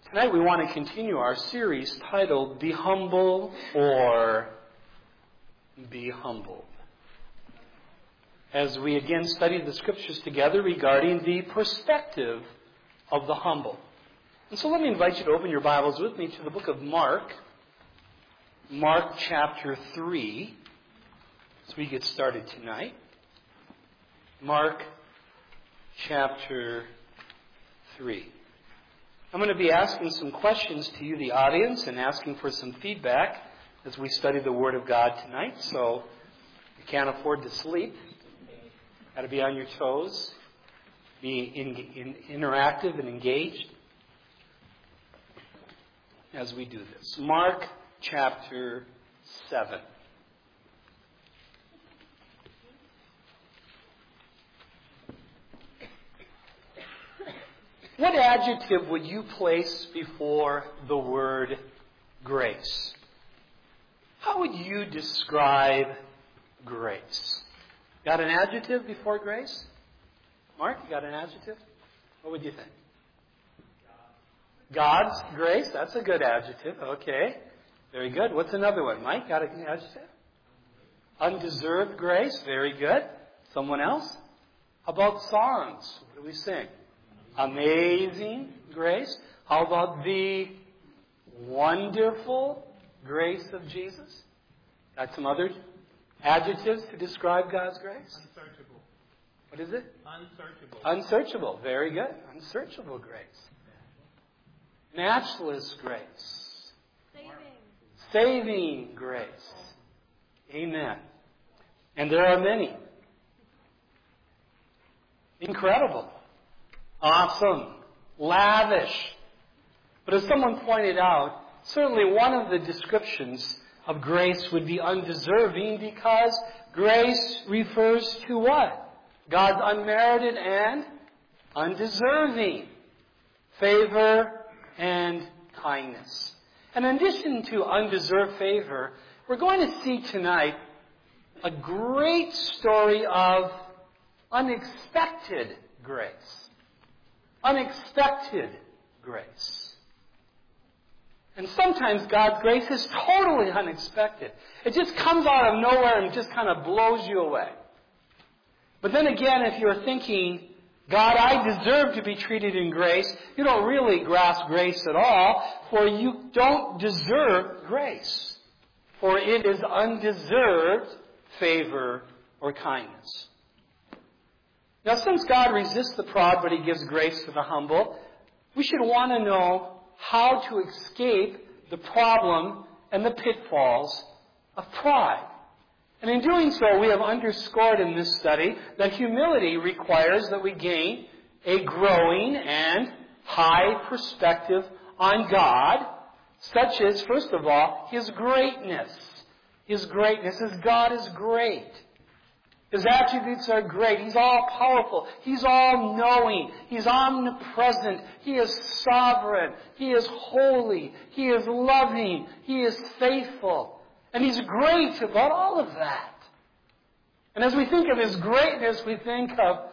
Tonight we want to continue our series titled Be Humble or Be Humbled, as we again study the Scriptures together regarding the perspective of the humble. And so let me invite you to open your Bibles with me to the book of Mark, Mark chapter 3, as we get started tonight. Mark chapter 3. I'm going to be asking some questions to you, the audience, and asking for some feedback as we study the Word of God tonight. So you can't afford to sleep. Got to be on your toes, be interactive and engaged as we do this. Mark chapter 7. What adjective would you place before the word grace? How would you describe grace? Got an adjective before grace? Mark, you got an adjective? What would you think? God's grace? That's a good adjective. Okay. Very good. What's another one? Mike, got an adjective? Undeserved grace? Very good. Someone else? How about songs? What do we sing? Amazing grace. How about the wonderful grace of Jesus? Got some other adjectives to describe God's grace? Unsearchable. What is it? Unsearchable. Unsearchable. Very good. Unsearchable grace. Matchless grace. Saving grace. Amen. And there are many. Incredible. Awesome. Lavish. But as someone pointed out, certainly one of the descriptions of grace would be undeserving, because grace refers to what? God's unmerited and undeserving favor and kindness. And in addition to undeserved favor, we're going to see tonight a great story of unexpected grace. Unexpected grace. And sometimes God's grace is totally unexpected. It just comes out of nowhere and just kind of blows you away. But then again, if you're thinking, God, I deserve to be treated in grace, you don't really grasp grace at all, for you don't deserve grace. For it is undeserved favor or kindness. Now, since God resists the proud, but He gives grace to the humble, we should want to know how to escape the problem and the pitfalls of pride. And in doing so, we have underscored in this study that humility requires that we gain a growing and high perspective on God, such as, first of all, His greatness. His greatness is God is great. His attributes are great. He's all-powerful. He's all-knowing. He's omnipresent. He is sovereign. He is holy. He is loving. He is faithful. And He's great about all of that. And as we think of His greatness, we think of,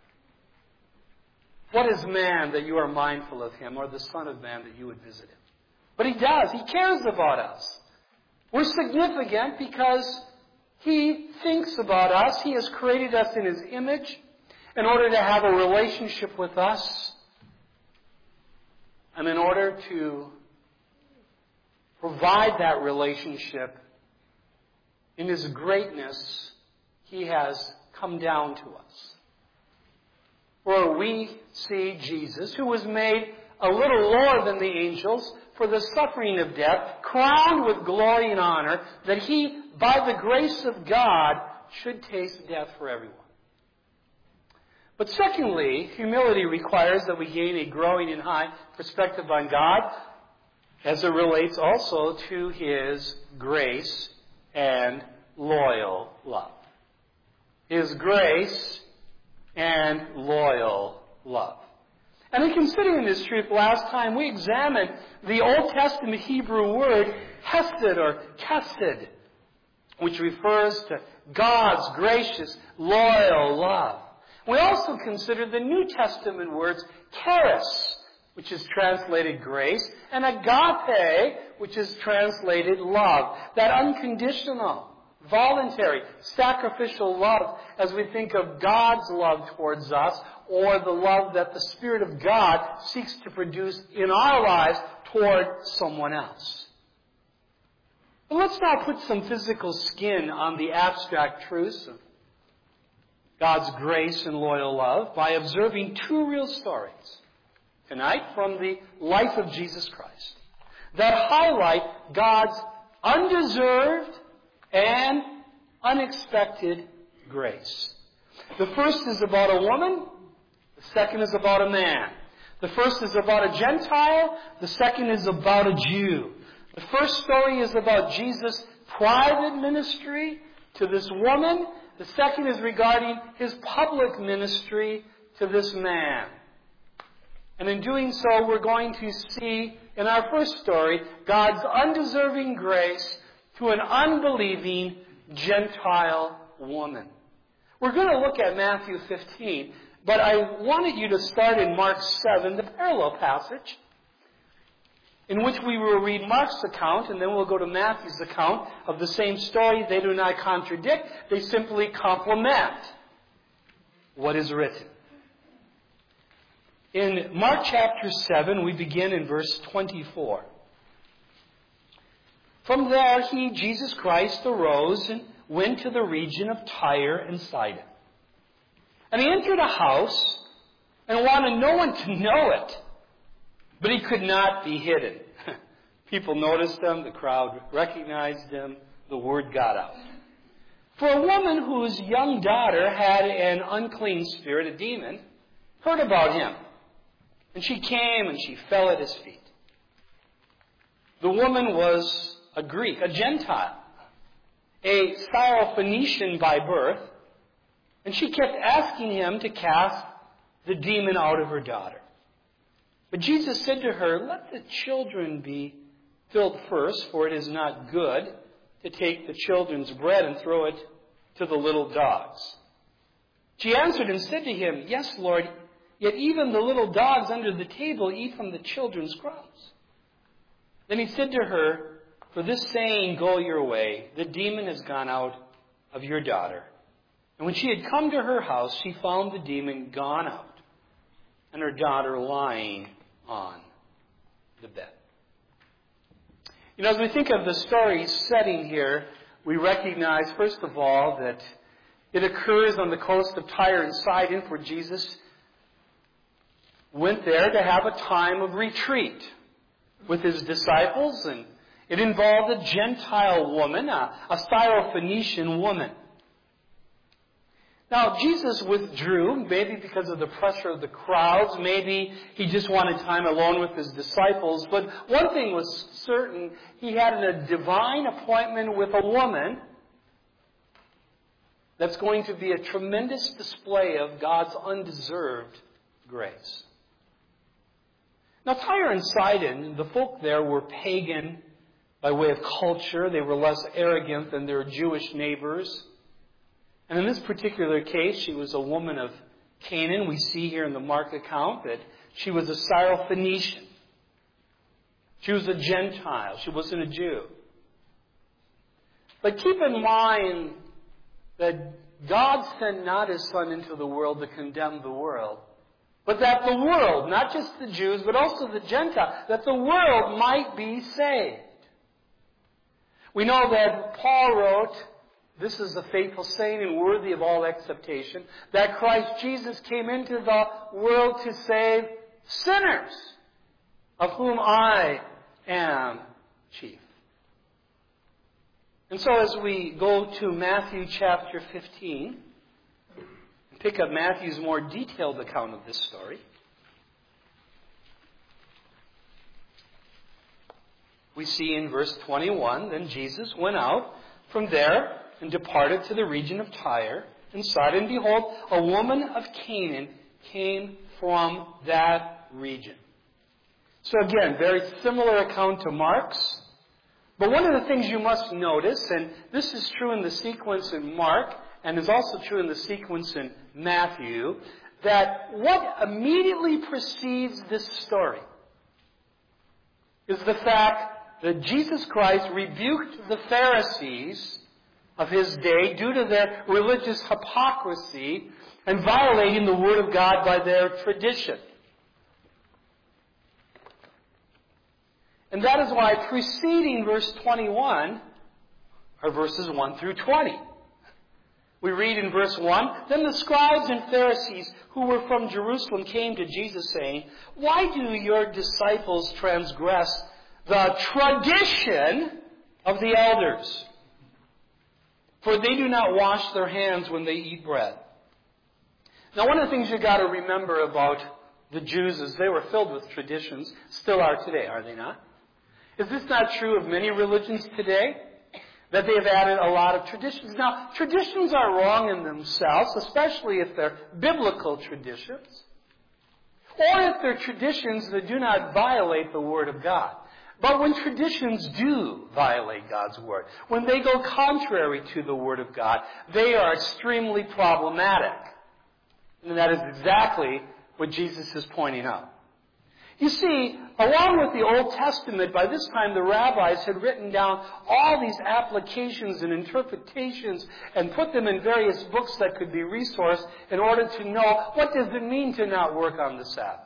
what is man that you are mindful of him, or the Son of Man that you would visit him? But He does. He cares about us. We're significant because He thinks about us. He has created us in His image in order to have a relationship with us. And in order to provide that relationship, in His greatness, He has come down to us. Where we see Jesus, who was made a little lower than the angels for the suffering of death, crowned with glory and honor, that He, by the grace of God, should taste death for everyone. But secondly, humility requires that we gain a growing and high perspective on God, as it relates also to His grace and loyal love. His grace and loyal love. And in considering this truth, last time we examined the Old Testament Hebrew word hesed or kesed, which refers to God's gracious, loyal love. We also considered the New Testament words charis which is translated grace, and agape, which is translated love. That unconditional, voluntary, sacrificial love as we think of God's love towards us, or the love that the Spirit of God seeks to produce in our lives toward someone else. But let's now put some physical skin on the abstract truths of God's grace and loyal love by observing two real stories tonight from the life of Jesus Christ that highlight God's undeserved and unexpected grace. The first is about a woman. The second is about a man. The first is about a Gentile. The second is about a Jew. The first story is about Jesus' private ministry to this woman. The second is regarding his public ministry to this man. And in doing so, we're going to see in our first story God's undeserving grace to an unbelieving Gentile woman. We're going to look at Matthew 15, but I wanted you to start in Mark 7, the parallel passage, in which we will read Mark's account, and then we'll go to Matthew's account of the same story. They do not contradict, they simply complement what is written. In Mark chapter 7, we begin in verse 24. From there, Jesus Christ, arose and went to the region of Tyre and Sidon. And he entered a house and wanted no one to know it, but he could not be hidden. People noticed him, the crowd recognized him, the word got out. For a woman whose young daughter had an unclean spirit, a demon, heard about him. And she came and she fell at his feet. The woman was a Greek, a Gentile, a Syrophoenician by birth, and she kept asking him to cast the demon out of her daughter. But Jesus said to her, "Let the children be filled first, for it is not good to take the children's bread and throw it to the little dogs." She answered and said to him, "Yes, Lord, yet even the little dogs under the table eat from the children's crumbs." Then he said to her, "For this saying, go your way. The demon has gone out of your daughter." And when she had come to her house, she found the demon gone out and her daughter lying on the bed. You know, as we think of the story setting here, we recognize, first of all, that it occurs on the coast of Tyre and Sidon, where Jesus went there to have a time of retreat with his disciples, and it involved a Gentile woman, a Syrophoenician woman. Now, Jesus withdrew, maybe because of the pressure of the crowds, maybe he just wanted time alone with his disciples, but one thing was certain, he had a divine appointment with a woman that's going to be a tremendous display of God's undeserved grace. Now, Tyre and Sidon, the folk there were pagan by way of culture. They were less arrogant than their Jewish neighbors. And in this particular case, she was a woman of Canaan. We see here in the Mark account that she was a Syrophoenician. She was a Gentile. She wasn't a Jew. But keep in mind that God sent not His Son into the world to condemn the world, but that the world, not just the Jews, but also the Gentiles, that the world might be saved. We know that Paul wrote, "This is a faithful saying and worthy of all acceptation, that Christ Jesus came into the world to save sinners, of whom I am chief." And so as we go to Matthew chapter 15, and pick up Matthew's more detailed account of this story, we see in verse 21, "Then Jesus went out from there and departed to the region of Tyre and Sidon. Behold, a woman of Canaan came from that region." So again, very similar account to Mark's. But one of the things you must notice, and this is true in the sequence in Mark, and is also true in the sequence in Matthew, that what immediately precedes this story is the fact that Jesus Christ rebuked the Pharisees of his day due to their religious hypocrisy and violating the Word of God by their tradition. And that is why preceding verse 21 are verses 1 through 20. We read in verse 1, "Then the scribes and Pharisees who were from Jerusalem came to Jesus saying, 'Why do your disciples transgress the tradition of the elders? For they do not wash their hands when they eat bread.'" Now, one of the things you've got to remember about the Jews is they were filled with traditions, still are today, are they not? Is this not true of many religions today? That they have added a lot of traditions. Now, traditions are wrong in themselves, especially if they're biblical traditions, or if they're traditions that do not violate the Word of God. But when traditions do violate God's Word, when they go contrary to the Word of God, they are extremely problematic. And that is exactly what Jesus is pointing out. You see, along with the Old Testament, by this time the rabbis had written down all these applications and interpretations and put them in various books that could be resourced in order to know what does it mean to not work on the Sabbath.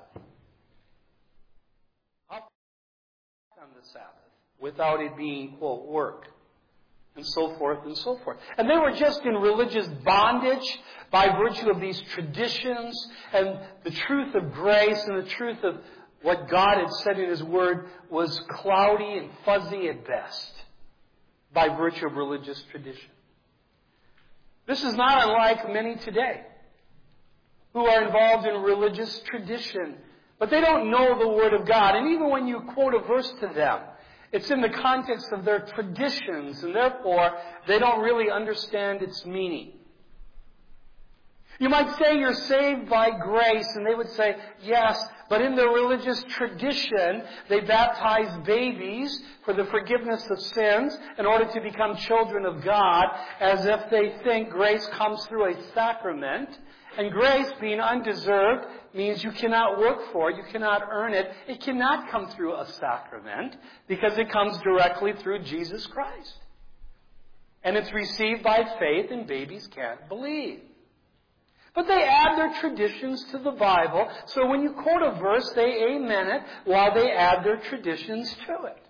On the Sabbath, without it being, quote, work, and so forth and so forth. And they were just in religious bondage by virtue of these traditions, and the truth of grace and the truth of what God had said in His Word was cloudy and fuzzy at best by virtue of religious tradition. This is not unlike many today who are involved in religious tradition, but they don't know the Word of God. And even when you quote a verse to them, it's in the context of their traditions, and therefore they don't really understand its meaning. You might say you're saved by grace, and they would say, yes, but in their religious tradition, they baptize babies for the forgiveness of sins in order to become children of God, as if they think grace comes through a sacrament. And grace, being undeserved, means you cannot work for it, you cannot earn it. It cannot come through a sacrament because it comes directly through Jesus Christ. And it's received by faith, and babies can't believe. But they add their traditions to the Bible, so when you quote a verse, they amen it while they add their traditions to it.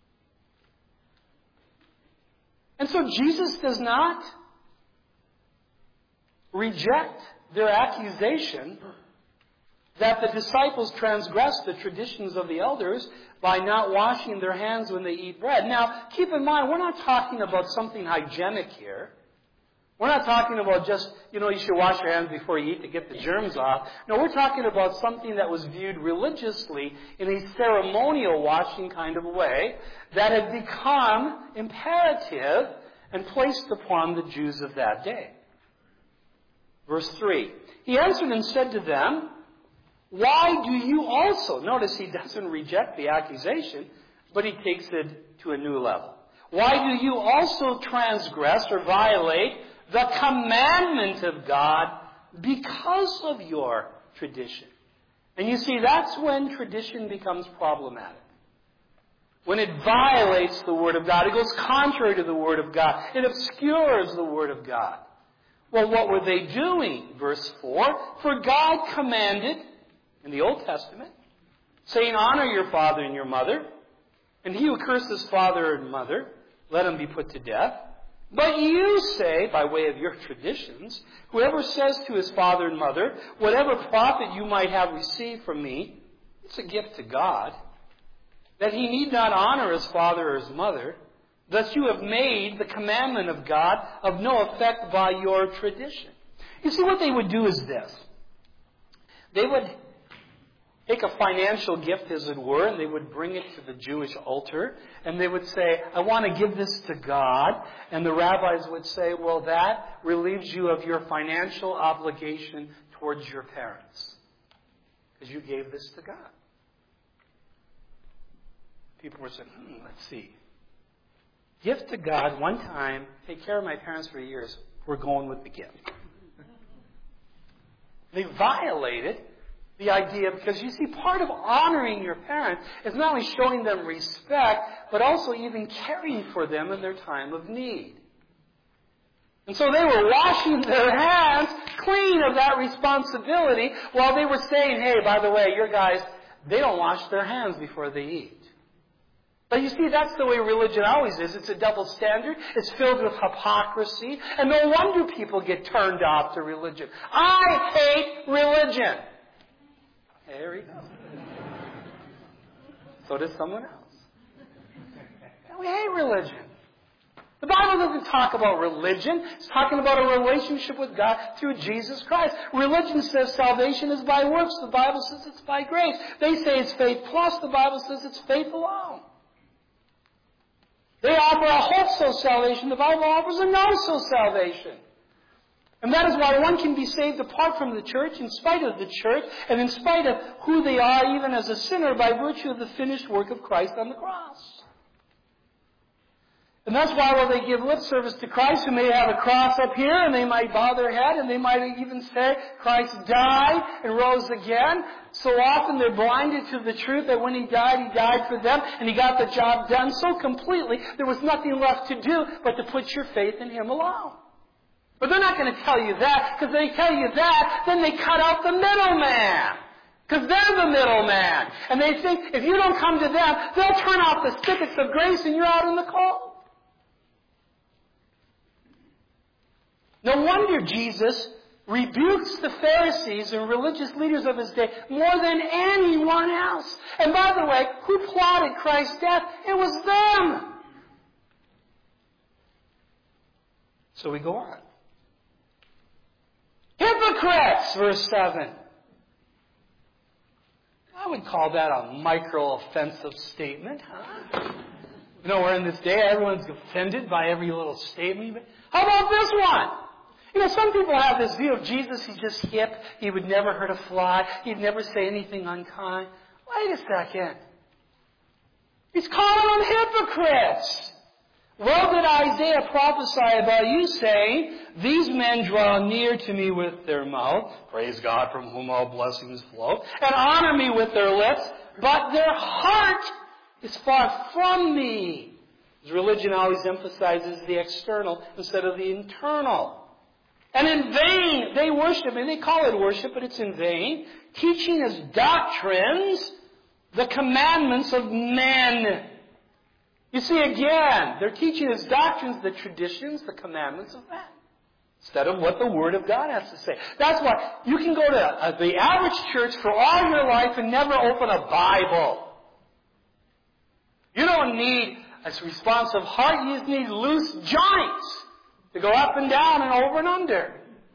And so Jesus does not reject their accusation that the disciples transgressed the traditions of the elders by not washing their hands when they eat bread. Now, keep in mind, we're not talking about something hygienic here. We're not talking about just, you should wash your hands before you eat to get the germs off. No, we're talking about something that was viewed religiously in a ceremonial washing kind of way that had become imperative and placed upon the Jews of that day. Verse 3, "He answered and said to them, 'Why do you also,'" notice he doesn't reject the accusation, but he takes it to a new level. "'Why do you also transgress or violate the commandment of God because of your tradition?'" And you see, that's when tradition becomes problematic. When it violates the Word of God, it goes contrary to the Word of God. It obscures the Word of God. Well, what were they doing? Verse 4, "For God commanded," in the Old Testament, saying, "Honor your father and your mother, and he who curses father and mother, let him be put to death. But you say," by way of your traditions, "whoever says to his father and mother, 'Whatever profit you might have received from me, it's a gift to God,' that he need not honor his father or his mother. Thus you have made the commandment of God of no effect by your tradition." You see, what they would do is this. They would take a financial gift, as it were, and they would bring it to the Jewish altar, and they would say, "I want to give this to God." And the rabbis would say, "Well, that relieves you of your financial obligation towards your parents, because you gave this to God." People were saying, let's see. Gift to God one time, take care of my parents for years, we're going with the gift. They violated the idea, because you see, part of honoring your parents is not only showing them respect, but also even caring for them in their time of need. And so they were washing their hands clean of that responsibility while they were saying, hey, by the way, your guys, they don't wash their hands before they eat. But you see, that's the way religion always is. It's a double standard. It's filled with hypocrisy. And no wonder people get turned off to religion. I hate religion. There we go. So does someone else. And we hate religion. The Bible doesn't talk about religion. It's talking about a relationship with God through Jesus Christ. Religion says salvation is by works. The Bible says it's by grace. They say it's faith plus. The Bible says it's faith alone. They offer a hope-so salvation. The Bible offers a no-so salvation. And that is why one can be saved apart from the church, in spite of the church, and in spite of who they are, even as a sinner, by virtue of the finished work of Christ on the cross. And that's why while they give lip service to Christ, who may have a cross up here, and they might bow their head, and they might even say, Christ died and rose again, so often they're blinded to the truth that when He died for them, and He got the job done so completely, there was nothing left to do but to put your faith in Him alone. But they're not going to tell you that, because they tell you that, then they cut out the middleman. Because they're the middleman. And they think if you don't come to them, they'll turn off the spigots of grace and you're out in the cold. No wonder Jesus rebukes the Pharisees and religious leaders of His day more than anyone else. And by the way, who plotted Christ's death? It was them. So we go on. Hypocrites, verse 7. I would call that a micro-offensive statement, huh? You know, we're in this day, everyone's offended by every little statement. How about this one? You know, some people have this view of Jesus, He's just hip. He would never hurt a fly. He'd never say anything unkind. Wait a second. He's calling them hypocrites. Well did Isaiah prophesy about you, saying, these men draw near to me with their mouth, praise God from whom all blessings flow, and honor me with their lips, but their heart is far from me. As religion always emphasizes the external instead of the internal. And in vain they worship, and they call it worship, but it's in vain, teaching as doctrines the commandments of men. You see, again, they're teaching as doctrines the traditions, the commandments of men, instead of what the Word of God has to say. That's why you can go to the average church for all your life and never open a Bible. You don't need a responsive heart. You just need loose joints to go up and down and over and under.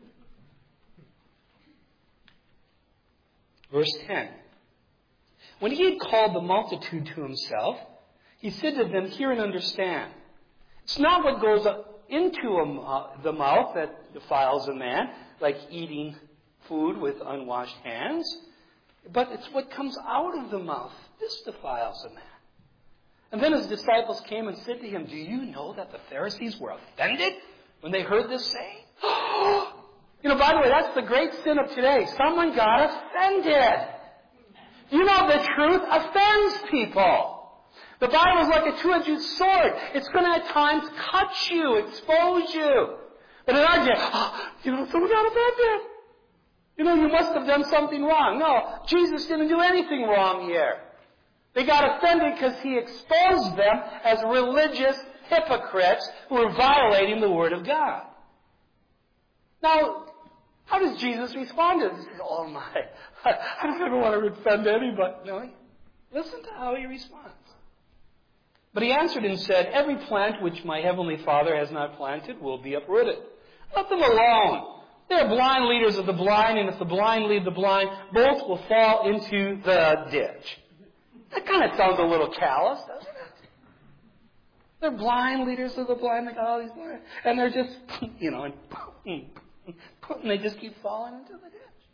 Verse 10. When He had called the multitude to Himself, He said to them, hear and understand. It's not what goes into the mouth that defiles a man, like eating food with unwashed hands, but it's what comes out of the mouth. This defiles a man. And then His disciples came and said to Him, do you know that the Pharisees were offended when they heard this saying? You know, by the way, that's the great sin of today. Someone got offended. You know, the truth offends people. The Bible is like a two-edged sword. It's going to at times cut you, expose you. But in our day, you know, someone got offended. You know, you must have done something wrong. No, Jesus didn't do anything wrong here. They got offended because He exposed them as religious hypocrites who were violating the Word of God. Now, how does Jesus respond to this? He says, oh my, I don't ever want to offend anybody. No, listen to how He responds. But He answered and said, every plant which my heavenly Father has not planted will be uprooted. Let them alone. They are blind leaders of the blind, and if the blind lead the blind, both will fall into the ditch. That kind of sounds a little callous, doesn't it? They're blind leaders of the blind. They got all these blind, and they're just, you know, and they just keep falling into the ditch.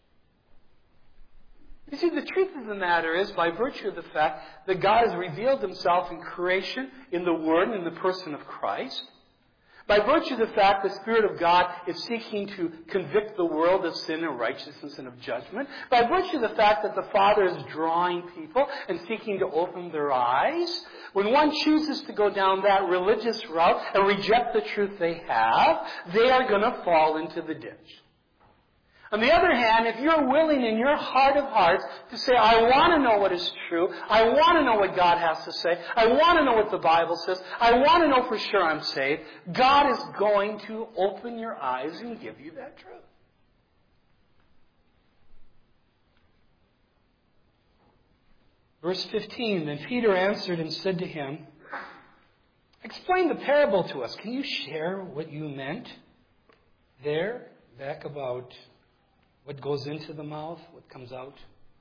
You see, the truth of the matter is, by virtue of the fact that God has revealed Himself in creation, in the Word, and in the person of Christ, By virtue of the fact the Spirit of God is seeking to convict the world of sin and righteousness and of judgment. By virtue of the fact that the Father is drawing people and seeking to open their eyes. When one chooses to go down that religious route and reject the truth they have, they are going to fall into the ditch. On the other hand, if you're willing in your heart of hearts to say, I want to know what is true, I want to know what God has to say, I want to know what the Bible says, I want to know for sure I'm saved, God is going to open your eyes and give you that truth. Verse 15, then Peter answered and said to him, explain the parable to us. Can you share what you meant there, back about what goes into the mouth, what comes out?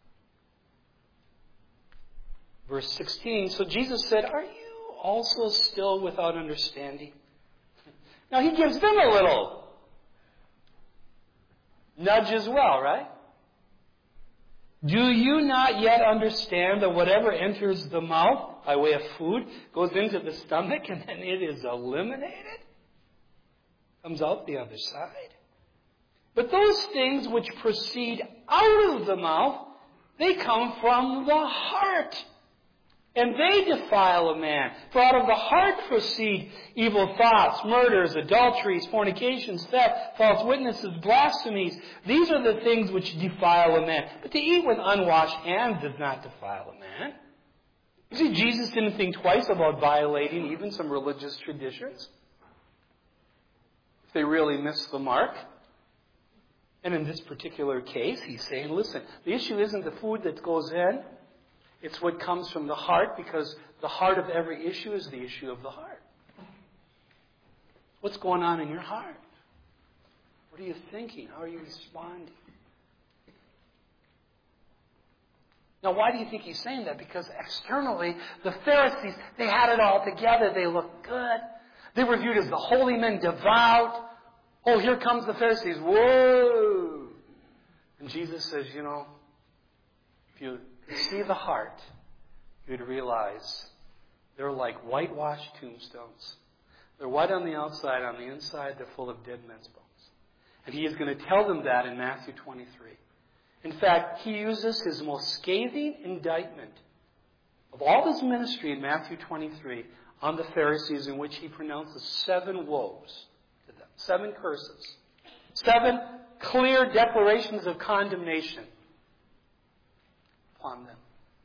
Verse 16, so Jesus said, are you also still without understanding? Now he gives them a little nudge as well, right? Do you not yet understand that whatever enters the mouth by way of food goes into the stomach and then it is eliminated? Comes out the other side. But those things which proceed out of the mouth, they come from the heart. And they defile a man. For out of the heart proceed evil thoughts, murders, adulteries, fornications, theft, false witnesses, blasphemies. These are the things which defile a man. But to eat with unwashed hands does not defile a man. You see, Jesus didn't think twice about violating even some religious traditions, if they really missed the mark. And in this particular case, he's saying, listen, the issue isn't the food that goes in. It's what comes from the heart, because the heart of every issue is the issue of the heart. What's going on in your heart? What are you thinking? How are you responding? Now, why do you think he's saying that? Because externally, the Pharisees, they had it all together. They looked good. They were viewed as the holy men, devout. Oh, here comes the Pharisees. Whoa! And Jesus says, you know, if you see the heart, you'd realize they're like whitewashed tombstones. They're white on the outside. On the inside, they're full of dead men's bones. And he is going to tell them that in Matthew 23. In fact, he uses his most scathing indictment of all his ministry in Matthew 23 on the Pharisees, in which he pronounces 7 woes to them, 7 curses, 7 clear declarations of condemnation upon them.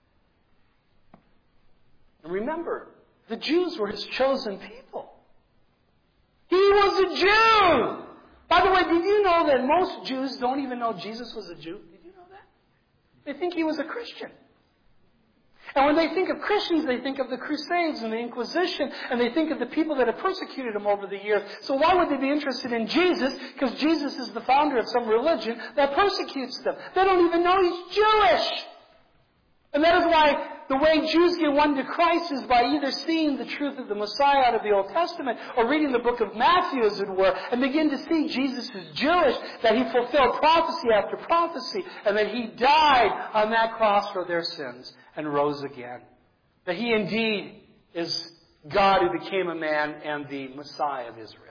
And remember, the Jews were his chosen people. He was a Jew! By the way, did you know that most Jews don't even know Jesus was a Jew? Did you know that? They think he was a Christian. And when they think of Christians, they think of the Crusades and the Inquisition, and they think of the people that have persecuted him over the years. So why would they be interested in Jesus? Because Jesus is the founder of some religion that persecutes them. They don't even know he's Jewish. And that is why the way Jews get won to Christ is by either seeing the truth of the Messiah out of the Old Testament or reading the book of Matthew, as it were, and begin to see Jesus is Jewish, that he fulfilled prophecy after prophecy, and that he died on that cross for their sins and rose again. That he indeed is God who became a man and the Messiah of Israel.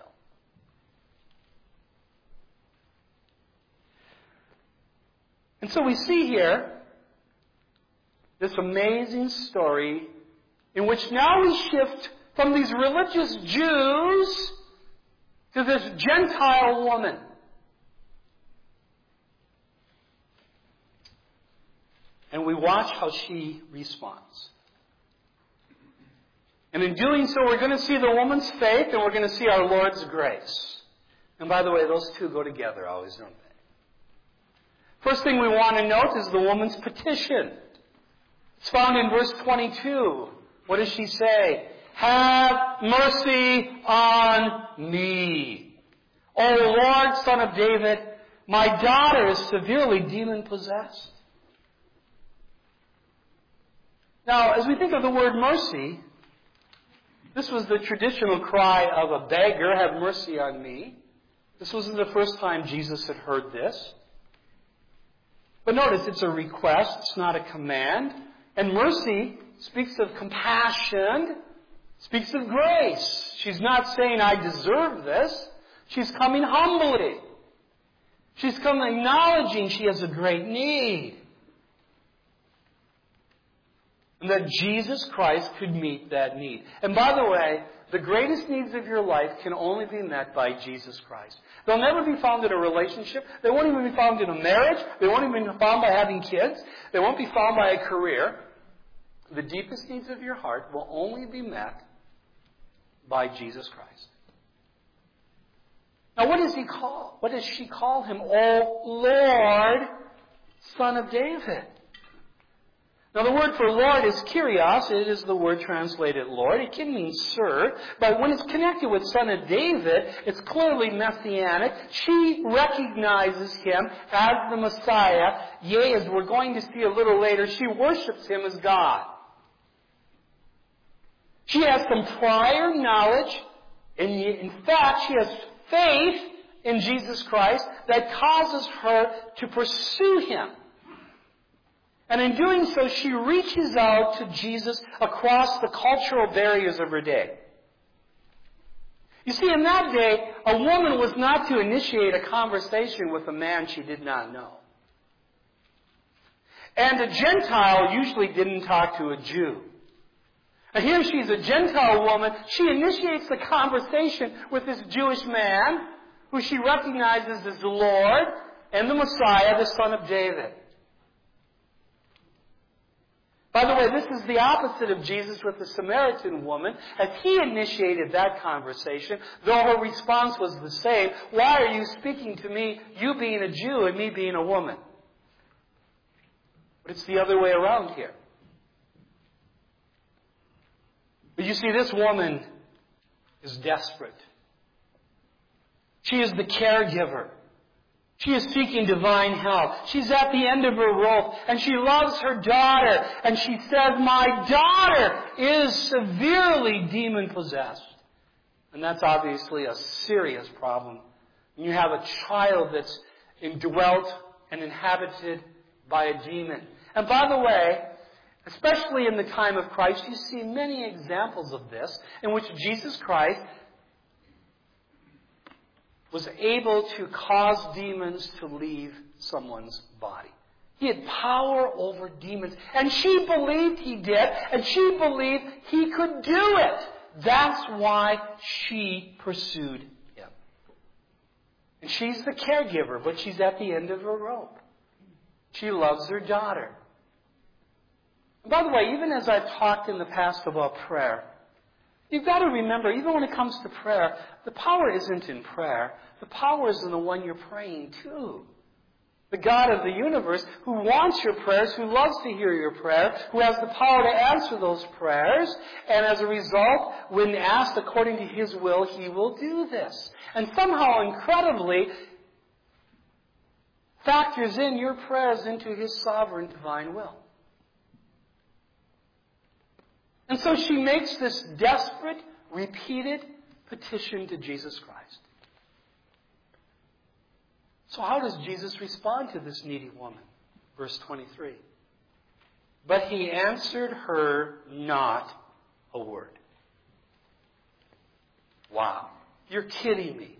And so we see here this amazing story in which now we shift from these religious Jews to this Gentile woman. And we watch how she responds. And in doing so, we're going to see the woman's faith and we're going to see our Lord's grace. And by the way, those two go together always, don't they? First thing we want to note is the woman's petition. It's found in verse 22. What does she say? Have mercy on me. O Lord, Son of David, my daughter is severely demon-possessed. Now, as we think of the word mercy, this was the traditional cry of a beggar, have mercy on me. This wasn't the first time Jesus had heard this. But notice, it's a request, it's not a command. And mercy speaks of compassion, Speaks of grace. She's not saying, I deserve this. She's coming humbly. She's coming acknowledging she has a great need. And that Jesus Christ could meet that need. And by the way, the greatest needs of your life can only be met by Jesus Christ. They'll never be found in a relationship. They won't even be found in a marriage. They won't even be found by having kids. They won't be found by a career. The deepest needs of your heart will only be met by Jesus Christ. Now what does he call? What does she call him? Oh Lord, Son of David. Now the word for Lord is Kyrios. It is the word translated Lord. It can mean sir. But when it's connected with Son of David, it's clearly messianic. She recognizes him as the Messiah. Yea, as we're going to see a little later, she worships him as God. She has some prior knowledge. In fact, she has faith in Jesus Christ that causes her to pursue him. And in doing so, she reaches out to Jesus across the cultural barriers of her day. You see, in that day, a woman was not to initiate a conversation with a man she did not know. And a Gentile usually didn't talk to a Jew. And here she's a Gentile woman. She initiates the conversation with this Jewish man, who she recognizes as the Lord and the Messiah, the Son of David. By the way, this is the opposite of Jesus with the Samaritan woman. As he initiated that conversation, though her response was the same, why are you speaking to me, you being a Jew and me being a woman? But it's the other way around here. But you see, this woman is desperate. She is the caregiver. She is seeking divine help. She's at the end of her rope, and she loves her daughter. And she says, my daughter is severely demon-possessed. And that's obviously a serious problem. You have a child that's indwelt and inhabited by a demon. And by the way, especially in the time of Christ, you see many examples of this in which Jesus Christ was able to cause demons to leave someone's body. He had power over demons. And she believed he did, and she believed he could do it. That's why she pursued him. And she's the caregiver, but she's at the end of her rope. She loves her daughter. And by the way, even as I've talked in the past about prayer, you've got to remember, even when it comes to prayer, the power isn't in prayer. The power is in the one you're praying to. The God of the universe who wants your prayers, who loves to hear your prayer, who has the power to answer those prayers. And as a result, when asked according to his will, he will do this. And somehow, incredibly, factors in your prayers into his sovereign divine will. And so she makes this desperate, repeated petition to Jesus Christ. So how does Jesus respond to this needy woman? Verse 23. But he answered her not a word. Wow. You're kidding me.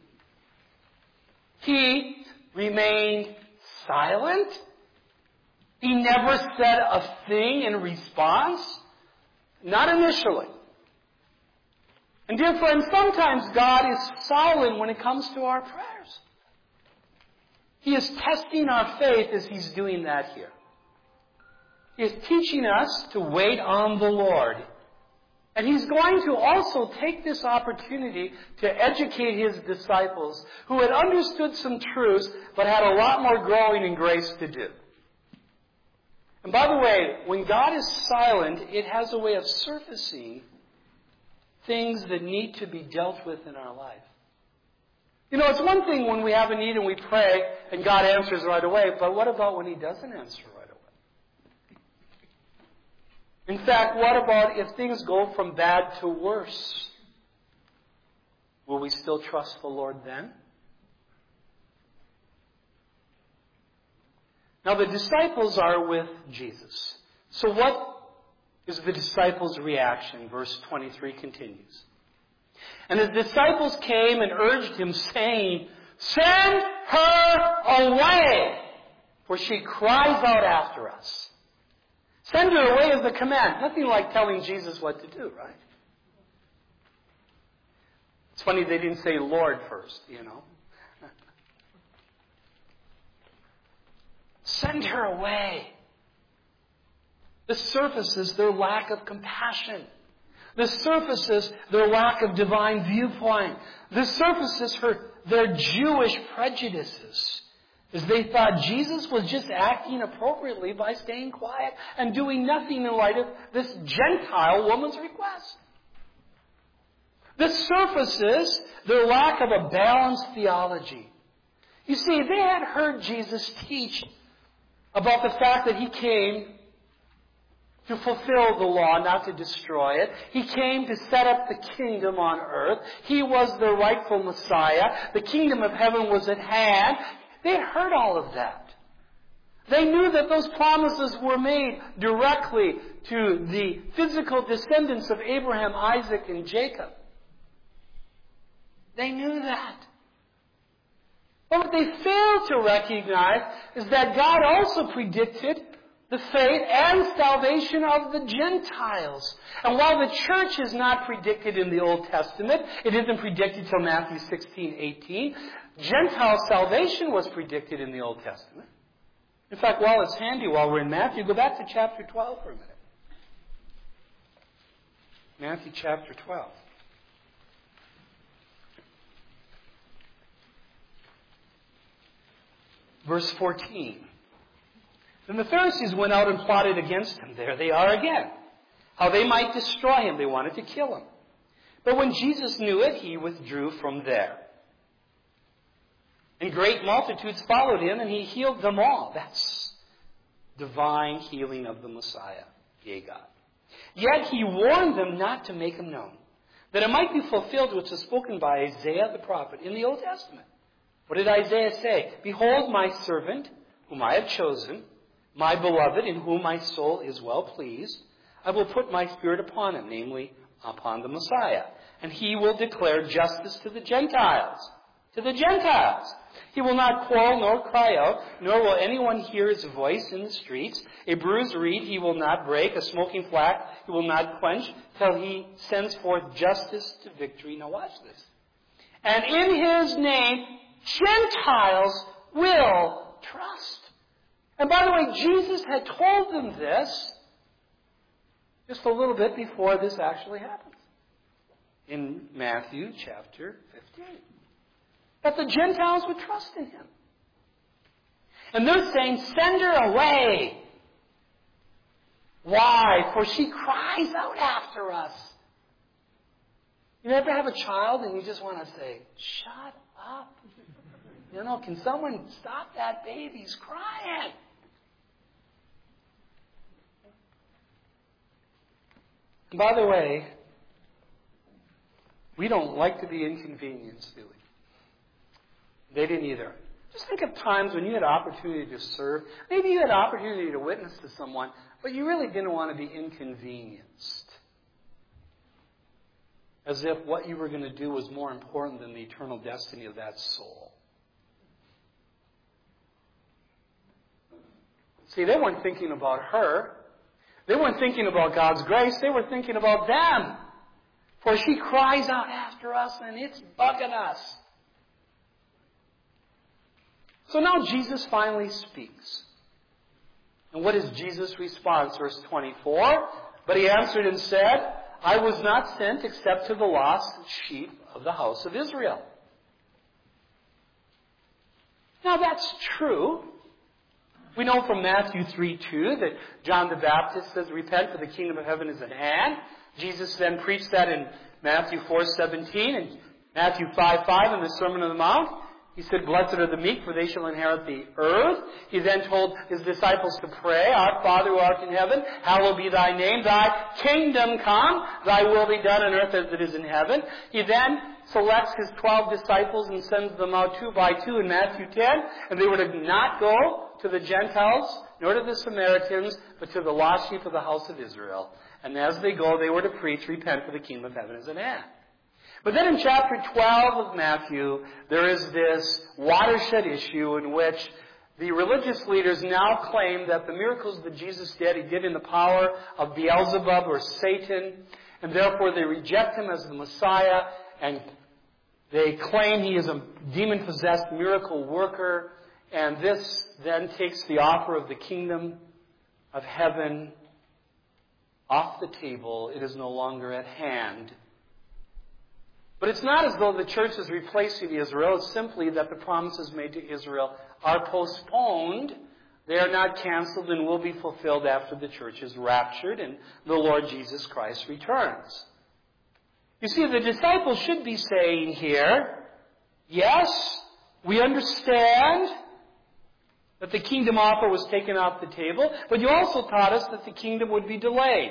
He remained silent. He never said a thing in response. Not initially. And dear friends, sometimes God is silent when it comes to our prayers. He is testing our faith as he's doing that here. He is teaching us to wait on the Lord. And he's going to also take this opportunity to educate his disciples who had understood some truths but had a lot more growing in grace to do. And by the way, when God is silent, it has a way of surfacing things that need to be dealt with in our life. You know, it's one thing when we have a need and we pray and God answers right away, but what about when he doesn't answer right away? In fact, what about if things go from bad to worse? Will we still trust the Lord then? Now, the disciples are with Jesus. So what is the disciples' reaction. Verse 23 continues. And his disciples came and urged him, saying, "Send her away, for she cries out after us." Send her away is the command. Nothing like telling Jesus what to do, right? It's funny they didn't say Lord first, Send her away. The surface is their lack of compassion. The surface is their lack of divine viewpoint. The surface is their Jewish prejudices. As they thought Jesus was just acting appropriately by staying quiet and doing nothing in light of this Gentile woman's request. The surface is their lack of a balanced theology. You see, they had heard Jesus teach about the fact that he came to fulfill the law, not to destroy it. He came to set up the kingdom on earth. He was the rightful Messiah. The kingdom of heaven was at hand. They had heard all of that. They knew that those promises were made directly to the physical descendants of Abraham, Isaac, and Jacob. They knew that. But what they failed to recognize is that God also predicted the faith and salvation of the Gentiles. And while the church is not predicted in the Old Testament, it isn't predicted till Matthew 16:18, Gentile salvation was predicted in the Old Testament. In fact, while it's handy, while we're in Matthew, go back to chapter 12 for a minute. Matthew chapter 12. Verse 14. Then the Pharisees went out and plotted against him. There they are again. How they might destroy him. They wanted to kill him. But when Jesus knew it, he withdrew from there. And great multitudes followed him, and he healed them all. That's divine healing of the Messiah. Yea, God. Yet he warned them not to make him known, that it might be fulfilled which was spoken by Isaiah the prophet in the Old Testament. What did Isaiah say? Behold my servant, whom I have chosen, my beloved, in whom my soul is well pleased. I will put my spirit upon him, namely upon the Messiah. And he will declare justice to the Gentiles. To the Gentiles. He will not quarrel nor cry out, nor will anyone hear his voice in the streets. A bruised reed he will not break, a smoking flax he will not quench, till he sends forth justice to victory. Now watch this. And in his name, Gentiles will trust. And by the way, Jesus had told them this just a little bit before this actually happens. In Matthew chapter 15. That the Gentiles would trust in him. And they're saying, send her away. Why? For she cries out after us. You ever have a child and you just want to say, shut up. Can someone stop that baby? He's crying. And by the way, we don't like to be inconvenienced, do we? They didn't either. Just think of times when you had opportunity to serve. Maybe you had opportunity to witness to someone, but you really didn't want to be inconvenienced. As if what you were going to do was more important than the eternal destiny of that soul. See, they weren't thinking about her. They weren't thinking about God's grace. They were thinking about them. For she cries out after us, and it's bugging us. So now Jesus finally speaks. And what is Jesus' response? Verse 24. But he answered and said, I was not sent except to the lost sheep of the house of Israel. Now that's true. We know from Matthew 3:2 that John the Baptist says, repent for the kingdom of heaven is at hand. Jesus then preached that in Matthew 4:17 and Matthew 5:5 in the Sermon on the Mount. He said, blessed are the meek, for they shall inherit the earth. He then told his disciples to pray, Our Father who art in heaven, hallowed be thy name. Thy kingdom come, thy will be done on earth as it is in heaven. He then selects his 12 disciples and sends them out 2 by 2 in Matthew 10. And they were to not go to the Gentiles, nor to the Samaritans, but to the lost sheep of the house of Israel. And as they go, they were to preach, repent, for the kingdom of heaven is at hand. But then in chapter 12 of Matthew, there is this watershed issue in which the religious leaders now claim that the miracles that Jesus did, He did in the power of Beelzebub or Satan, and therefore they reject Him as the Messiah, and they claim He is a demon-possessed miracle worker, and this then takes the offer of the kingdom of heaven off the table. It is no longer at hand. But it's not as though the church is replacing Israel. It's simply that the promises made to Israel are postponed. They are not canceled and will be fulfilled after the church is raptured and the Lord Jesus Christ returns. You see, the disciples should be saying here, yes, we understand that the kingdom offer was taken off the table, but you also taught us that the kingdom would be delayed.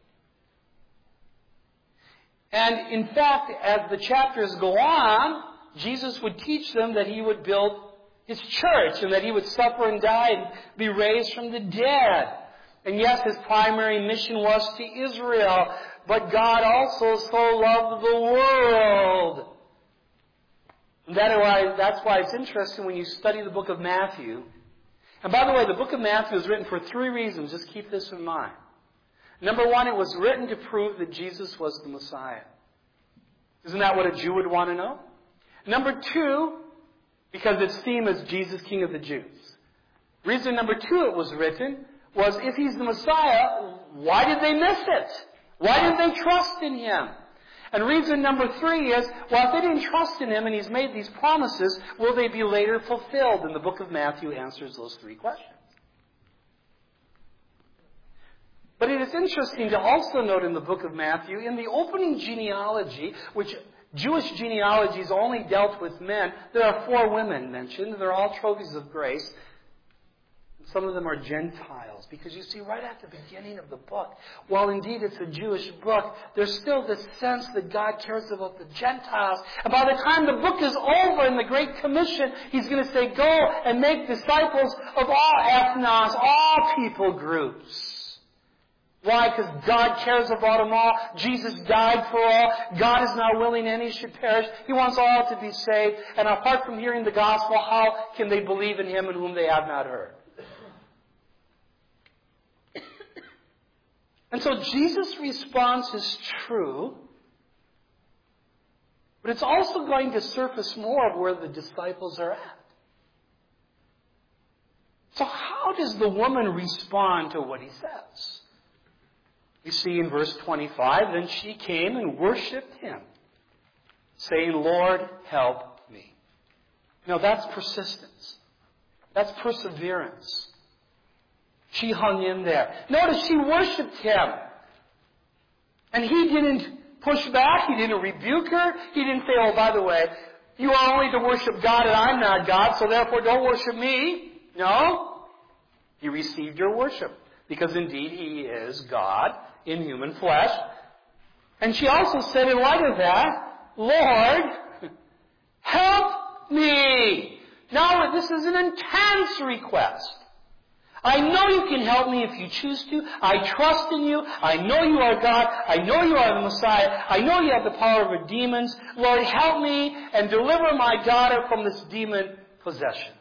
And in fact, as the chapters go on, Jesus would teach them that He would build His church and that He would suffer and die and be raised from the dead. And yes, His primary mission was to Israel, but God also so loved the world. And that's why it's interesting when you study the book of Matthew. And by the way, the book of Matthew is written for 3 reasons. Just keep this in mind. Number 1, it was written to prove that Jesus was the Messiah. Isn't that what a Jew would want to know? Number 2, because its theme is Jesus, King of the Jews. Reason number 2 it was written was, if He's the Messiah, why did they miss it? Why didn't they trust in Him? And reason number 3 is, well, if they didn't trust in Him and He's made these promises, will they be later fulfilled? And the book of Matthew answers those 3 questions. But it is interesting to also note in the book of Matthew, in the opening genealogy, which Jewish genealogies only dealt with men, there are 4 women mentioned. They're all trophies of grace. Some of them are Gentiles. Because you see, right at the beginning of the book, while indeed it's a Jewish book, there's still this sense that God cares about the Gentiles. And by the time the book is over in the Great Commission, He's going to say, go and make disciples of all ethnos, all people groups. Why? Because God cares about them all. Jesus died for all. God is not willing any should perish. He wants all to be saved. And apart from hearing the gospel, how can they believe in Him in whom they have not heard? And so Jesus' response is true, but it's also going to surface more of where the disciples are at. So how does the woman respond to what He says? You see in verse 25, then she came and worshipped Him, saying, Lord, help me. Now that's persistence. That's perseverance. She hung in there. Notice she worshipped Him. And He didn't push back. He didn't rebuke her. He didn't say, oh, by the way, you are only to worship God and I'm not God, so therefore don't worship me. No. He received your worship. Because indeed He is God in human flesh. And she also said in light of that, Lord, help me. Now this is an intense request. I know You can help me if You choose to. I trust in You. I know You are God. I know You are the Messiah. I know You have the power over demons. Lord, help me and deliver my daughter from this demon possession.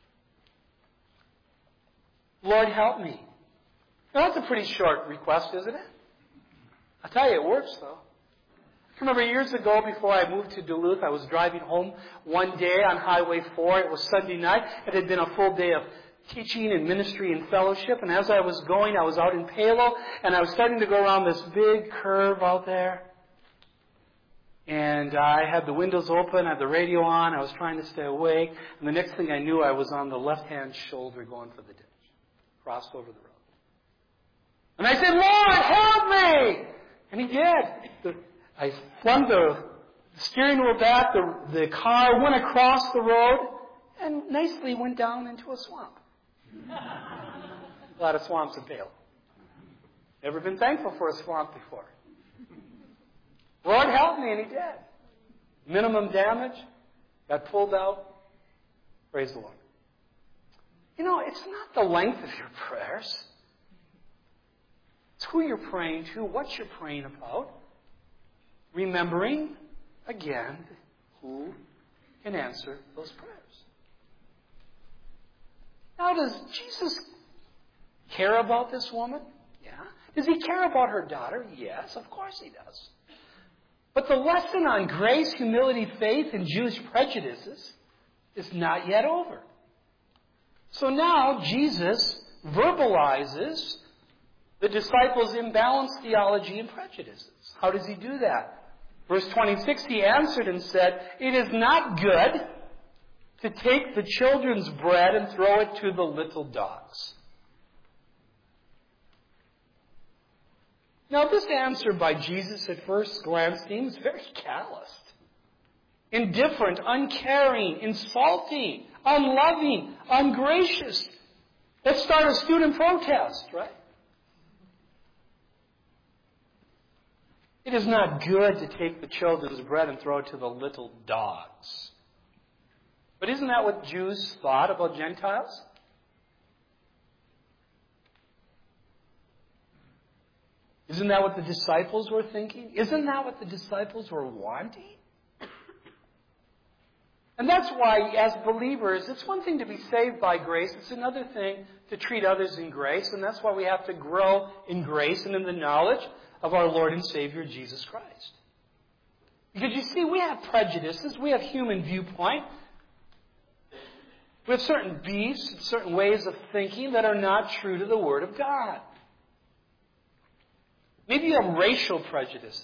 Lord, help me. Now, that's a pretty short request, isn't it? I tell you, it works, though. I remember years ago, before I moved to Duluth, I was driving home one day on Highway 4. It was Sunday night. It had been a full day of teaching and ministry and fellowship. And as I was going, I was out in Palo, and I was starting to go around this big curve out there. And I had the windows open, I had the radio on, I was trying to stay awake. And the next thing I knew, I was on the left-hand shoulder going for the ditch. Crossed over the road. And I said, Lord, help me! And He did. I flung the steering wheel back, the car went across the road, and nicely went down into a swamp. A lot of swamps in Palo. Never been thankful for a swamp before. Lord, help me, and He did. Minimum damage, got pulled out. Praise the Lord. You know, it's not the length of your prayers. It's who you're praying to, what you're praying about. Remembering, again, who can answer those prayers. Now, does Jesus care about this woman? Yeah. Does he care about her daughter? Yes, of course he does. But the lesson on grace, humility, faith, and Jewish prejudices is not yet over. So now Jesus verbalizes the disciples' imbalanced theology and prejudices. How does he do that? Verse 26, he answered and said, "It is not good to take the children's bread and throw it to the little dogs." Now, this answer by Jesus at first glance seems very calloused, indifferent, uncaring, insulting, unloving, ungracious. Let's start a student protest, right? It is not good to take the children's bread and throw it to the little dogs. But isn't that what Jews thought about Gentiles? Isn't that what the disciples were thinking? Isn't that what the disciples were wanting? And that's why, as believers, it's one thing to be saved by grace. It's another thing to treat others in grace. And that's why we have to grow in grace and in the knowledge of our Lord and Savior, Jesus Christ. Because you see, we have prejudices. We have human viewpoint. We have certain beliefs, certain ways of thinking that are not true to the Word of God. Maybe you have racial prejudices.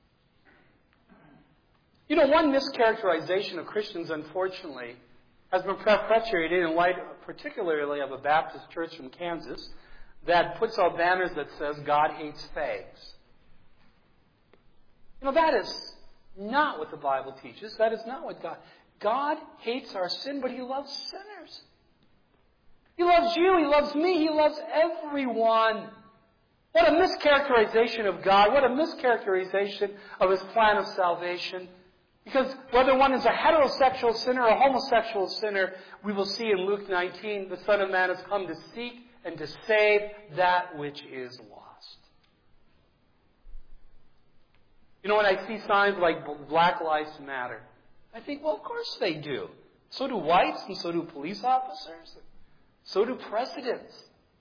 You know, one mischaracterization of Christians, unfortunately, has been perpetuated in light, particularly of a Baptist church from Kansas that puts out banners that says, "God hates fags." You know, that is not what the Bible teaches. That is not what God hates our sin, but He loves sinners. He loves you. He loves me. He loves everyone. What a mischaracterization of God. What a mischaracterization of His plan of salvation. Because whether one is a heterosexual sinner or a homosexual sinner, we will see in Luke 19, the Son of Man has come to seek and to save that which is lost. You know, when I see signs like Black Lives Matter, I think, well, of course they do. So do whites, and so do police officers. So do presidents.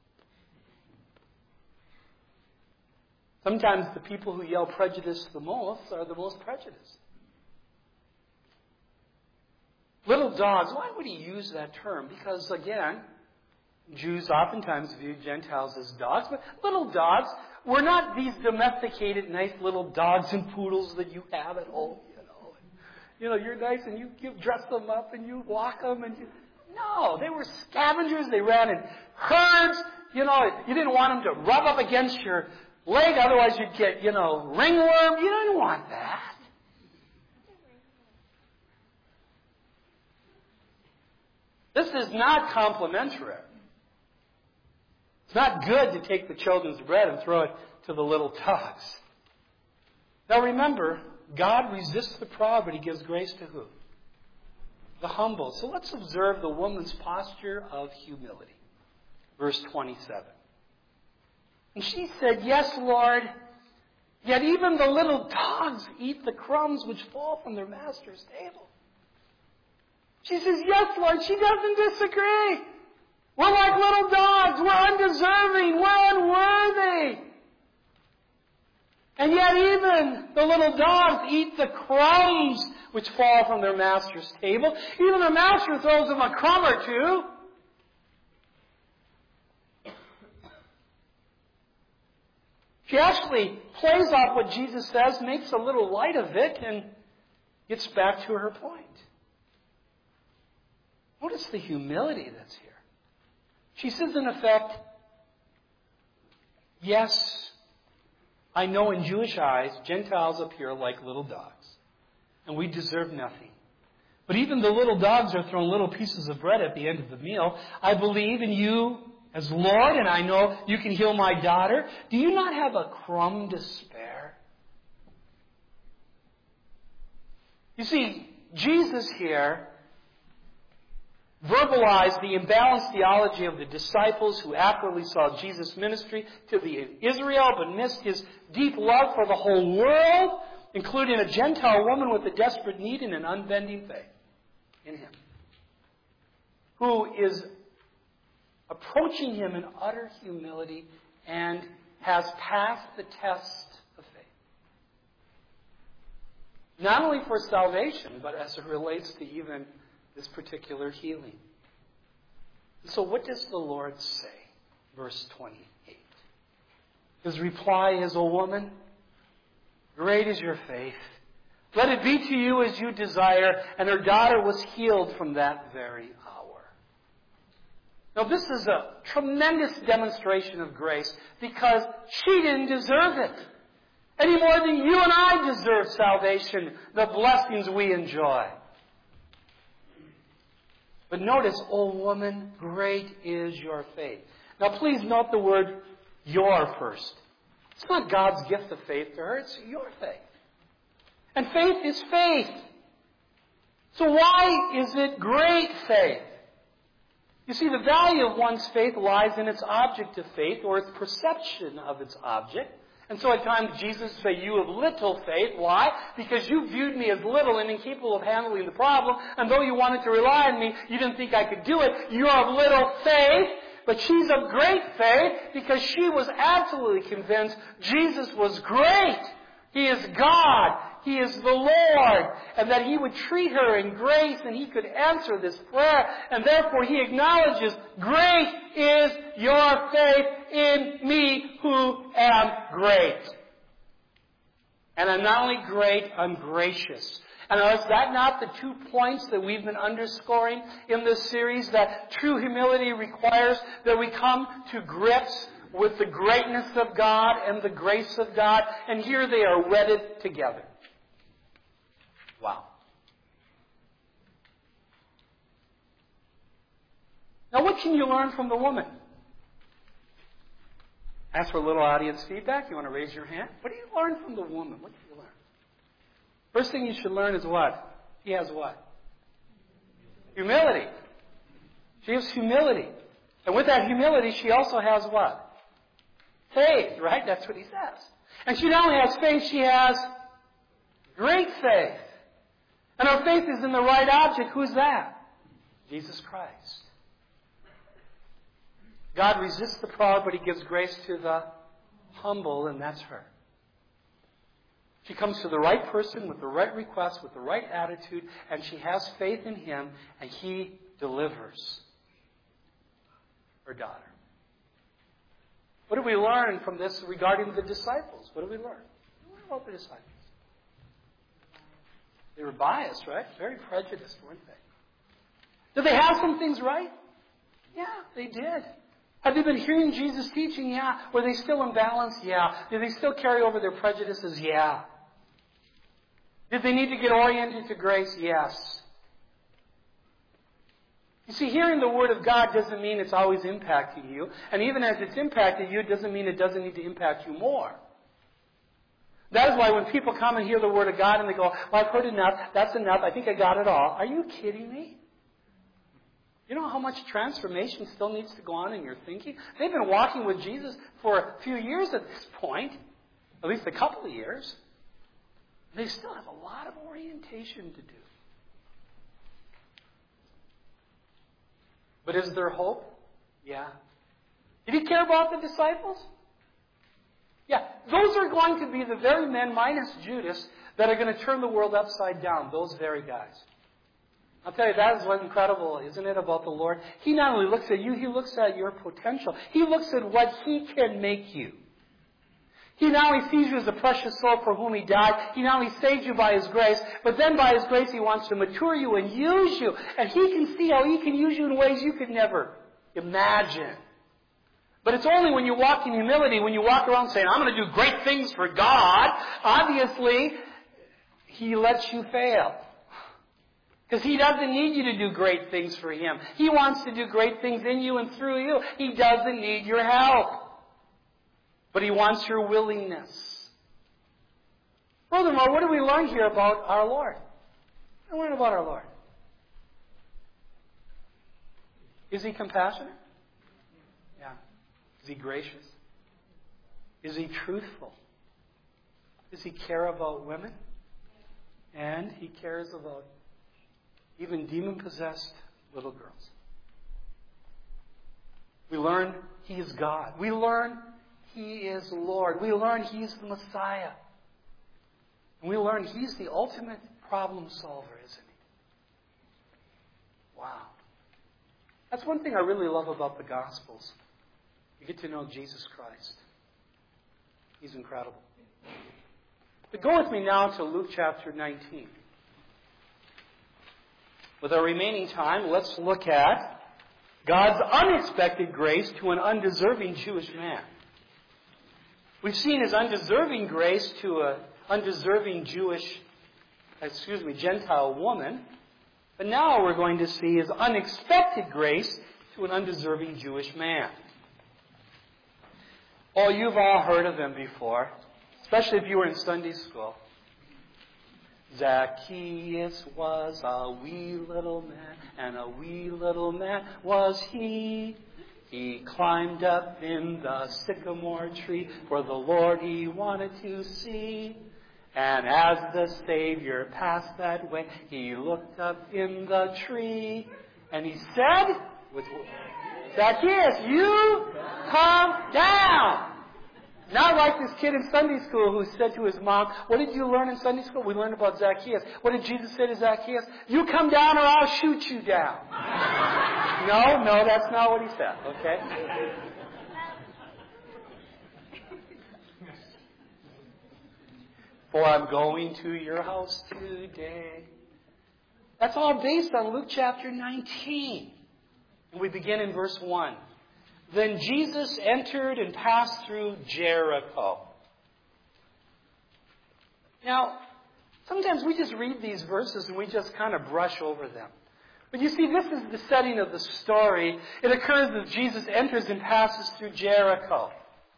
Sometimes the people who yell prejudice the most are the most prejudiced. Little dogs, why would he use that term? Because, again, Jews oftentimes view Gentiles as dogs, but little dogs were not these domesticated, nice little dogs and poodles that you have at home, You know, you're nice and you dress them up and you walk them and No, they were scavengers. They ran in herds. You know, you didn't want them to rub up against your leg, otherwise you'd get, ringworm. You didn't want that. This is not complimentary. It's not good to take the children's bread and throw it to the little dogs. Now remember, God resists the proud, but He gives grace to who? The humble. So let's observe the woman's posture of humility. Verse 27. And she said, "Yes, Lord, yet even the little dogs eat the crumbs which fall from their master's table." She says, "Yes, Lord." She doesn't disagree. We're like little dogs. We're undeserving. We're unworthy. And yet even the little dogs eat the crumbs which fall from their master's table. Even the master throws them a crumb or two. She actually plays off what Jesus says, makes a little light of it, and gets back to her point. Notice the humility that's here. She says, in effect, yes, I know in Jewish eyes, Gentiles appear like little dogs, and we deserve nothing. But even the little dogs are thrown little pieces of bread at the end of the meal. I believe in you as Lord, and I know you can heal my daughter. Do you not have a crumb to spare? You see, Jesus here verbalize the imbalanced theology of the disciples who accurately saw Jesus' ministry to Israel but missed his deep love for the whole world, including a Gentile woman with a desperate need and an unbending faith in him, who is approaching him in utter humility and has passed the test of faith. Not only for salvation, but as it relates to even this particular healing. So what does the Lord say? Verse 28. His reply is, O woman, great is your faith. Let it be to you as you desire. And her daughter was healed from that very hour. Now this is a tremendous demonstration of grace because she didn't deserve it. Any more than you and I deserve salvation, the blessings we enjoy. But notice, O woman, great is your faith. Now please note the word your first. It's not God's gift of faith to her, it's your faith. And faith is faith. So why is it great faith? You see, the value of one's faith lies in its object of faith or its perception of its object. And so at times Jesus would say, you have little faith. Why? Because you viewed me as little and incapable of handling the problem. And though you wanted to rely on me, you didn't think I could do it. You're of little faith. But she's of great faith because she was absolutely convinced Jesus was great. He is God. He is the Lord. And that He would treat her in grace and He could answer this prayer. And therefore He acknowledges, great is your faith in me who am great. And I'm not only great, I'm gracious. And is that not the 2 points that we've been underscoring in this series? That true humility requires that we come to grips with the greatness of God and the grace of God. And here they are wedded together. Wow. Now what can you learn from the woman? Ask for a little audience feedback. You want to raise your hand? What do you learn from the woman? What do you learn? First thing you should learn is what? He has what? Humility. She has humility. And with that humility, she also has what? Faith, right? That's what he says. And she not only has faith, she has great faith. And her faith is in the right object. Who's that? Jesus Christ. God resists the proud, but He gives grace to the humble, and that's her. She comes to the right person with the right request, with the right attitude, and she has faith in Him, and He delivers her daughter. What do we learn from this regarding the disciples? What do we learn? We learn about the disciples. They were biased, right? Very prejudiced, weren't they? Did they have some things right? Yeah, they did. Have they been hearing Jesus teaching? Yeah. Were they still imbalanced? Yeah. Did they still carry over their prejudices? Yeah. Did they need to get oriented to grace? Yes. You see, hearing the Word of God doesn't mean it's always impacting you. And even as it's impacted you, it doesn't mean it doesn't need to impact you more. That is why when people come and hear the Word of God and they go, well, I've heard enough, that's enough, I think I got it all. Are you kidding me? You know how much transformation still needs to go on in your thinking? They've been walking with Jesus for a few years at this point, at least a couple of years. They still have a lot of orientation to do. But is there hope? Yeah. Did He care about the disciples? Yeah. Those are going to be the very men, minus Judas, that are going to turn the world upside down. Those very guys. I'll tell you, that is what's incredible, isn't it, about the Lord? He not only looks at you, He looks at your potential. He looks at what He can make you. He not only sees you as a precious soul for whom He died, He not only saves you by His grace, but then by His grace He wants to mature you and use you. And He can see how He can use you in ways you could never imagine. But it's only when you walk in humility, when you walk around saying, I'm going to do great things for God, obviously, He lets you fail. Because He doesn't need you to do great things for Him. He wants to do great things in you and through you. He doesn't need your help. But He wants your willingness. Furthermore, what do we learn here about our Lord? What do we learn about our Lord? Is He compassionate? Yeah. Is He gracious? Is He truthful? Does He care about women? And He cares about even demon-possessed little girls. We learn He is God. We learn He is Lord. We learn He's the Messiah. And we learn He's the ultimate problem solver, isn't He? Wow. That's one thing I really love about the Gospels. You get to know Jesus Christ. He's incredible. But go with me now to Luke chapter 19. With our remaining time, let's look at God's unexpected grace to an undeserving Jewish man. We've seen His undeserving grace to an undeserving Gentile woman. But now we're going to see His unexpected grace to an undeserving Jewish man. Oh, you've all heard of him before, especially if you were in Sunday school. Zacchaeus was a wee little man, and a wee little man was he. He climbed up in the sycamore tree for the Lord he wanted to see. And as the Savior passed that way, he looked up in the tree, and he said, Zacchaeus, you come down. Not like this kid in Sunday school who said to his mom, what did you learn in Sunday school? We learned about Zacchaeus. What did Jesus say to Zacchaeus? You come down or I'll shoot you down. No, that's not what he said, okay? For I'm going to your house today. That's all based on Luke chapter 19. And we begin in verse 1. Then Jesus entered and passed through Jericho. Now, sometimes we just read these verses and we just kind of brush over them. But you see, this is the setting of the story. It occurs as Jesus enters and passes through Jericho.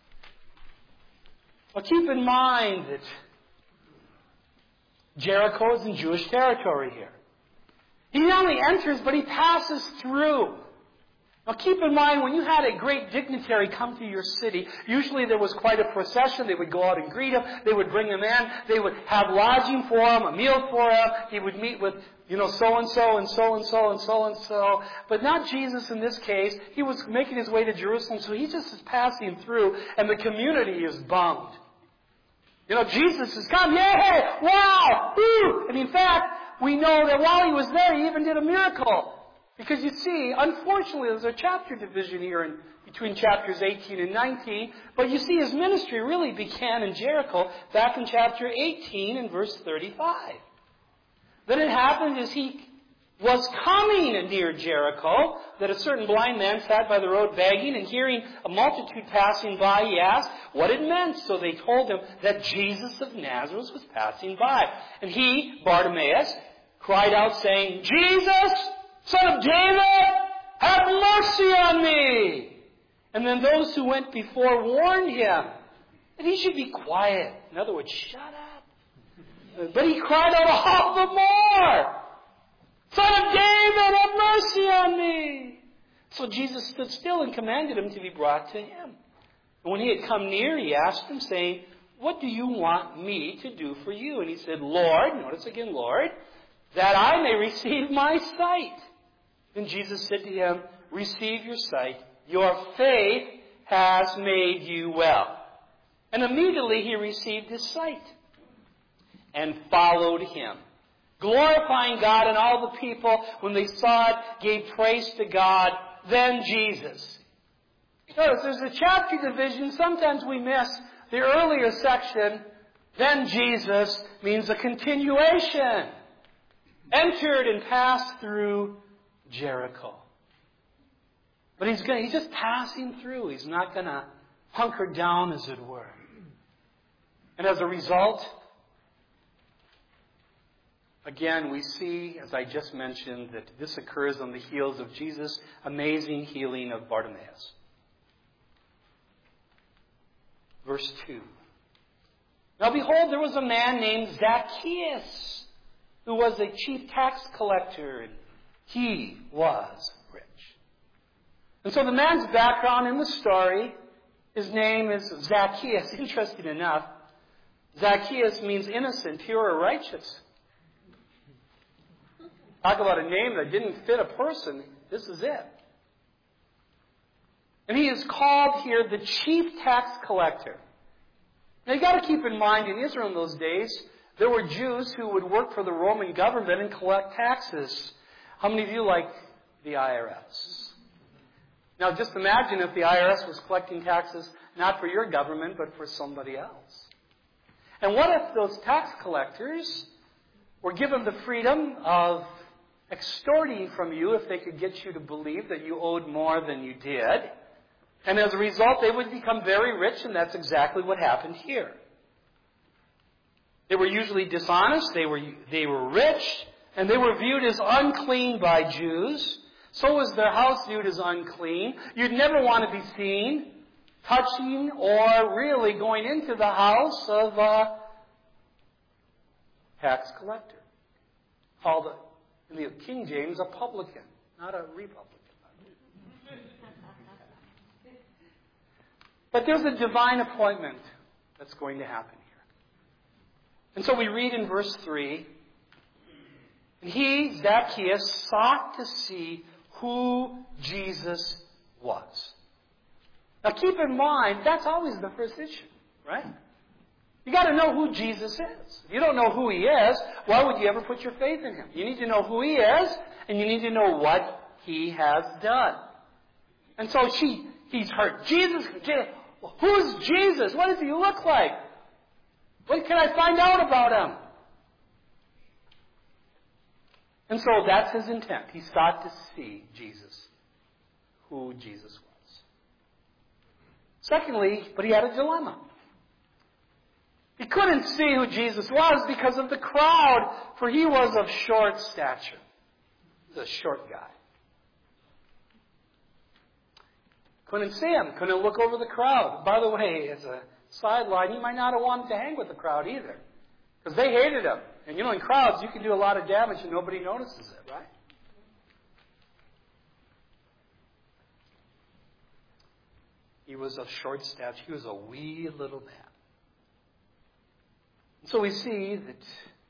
Well, keep in mind that Jericho is in Jewish territory here. He not only enters, but he passes through. Now keep in mind, when you had a great dignitary come to your city, usually there was quite a procession. They would go out and greet him. They would bring him in. They would have lodging for him, a meal for him. He would meet with, so-and-so and so-and-so and so-and-so. But not Jesus in this case. He was making his way to Jerusalem, so he just is passing through, and the community is bummed. Jesus has come. Yay! Wow! Woo! And in fact, we know that while he was there, he even did a miracle. Because you see, unfortunately, there's a chapter division here between chapters 18 and 19. But you see, his ministry really began in Jericho back in chapter 18 and verse 35. Then it happened as he was coming near Jericho, that a certain blind man sat by the road begging, and hearing a multitude passing by, he asked what it meant. So they told him that Jesus of Nazareth was passing by. And he, Bartimaeus, cried out saying, Jesus, Son of David, have mercy on me. And then those who went before warned him that he should be quiet. In other words, shut up. But he cried out all the more, Son of David, have mercy on me. So Jesus stood still and commanded him to be brought to him. And when he had come near, he asked him, saying, what do you want me to do for you? And he said, Lord, notice again, Lord, that I may receive my sight. Then Jesus said to him, receive your sight. Your faith has made you well. And immediately he received his sight and followed him, glorifying God, and all the people, when they saw it, gave praise to God. Then Jesus. Notice there's a chapter division. Sometimes we miss the earlier section. Then Jesus means a continuation. Entered and passed through Jericho. But he's just passing through. He's not going to hunker down, as it were. And as a result, again, we see, as I just mentioned, that this occurs on the heels of Jesus' amazing healing of Bartimaeus. Verse 2. Now behold, there was a man named Zacchaeus, who was a chief tax collector, and he was rich. And so the man's background in the story, his name is Zacchaeus. Interesting enough, Zacchaeus means innocent, pure, or righteous. Talk about a name that didn't fit a person. This is it. And he is called here the chief tax collector. Now you've got to keep in mind, in Israel in those days, there were Jews who would work for the Roman government and collect taxes. How many of you like the IRS? Now just imagine if the IRS was collecting taxes not for your government, but for somebody else. And what if those tax collectors were given the freedom of extorting from you if they could get you to believe that you owed more than you did? And as a result, they would become very rich, and that's exactly what happened here. They were usually dishonest, they were rich, and they were viewed as unclean by Jews. So was their house viewed as unclean. You'd never want to be seen touching or really going into the house of a tax collector. Called, in the King James, a publican, not a Republican. But there's a divine appointment that's going to happen here. And so we read in verse 3, and he, Zacchaeus, sought to see who Jesus was. Now keep in mind, that's always the first issue, right? You got to know who Jesus is. If you don't know who he is, why would you ever put your faith in him? You need to know who he is, and you need to know what he has done. And so he's heard, Jesus, who's Jesus? What does he look like? What can I find out about him? And so that's his intent. He sought to see Jesus, who Jesus was. Secondly, but he had a dilemma. He couldn't see who Jesus was because of the crowd, for he was of short stature. He was a short guy. Couldn't see him. Couldn't look over the crowd. By the way, as a sideline, he might not have wanted to hang with the crowd either, because they hated him. And you know, in crowds, you can do a lot of damage and nobody notices it, right? He was of short stature. He was a wee little man. And so we see that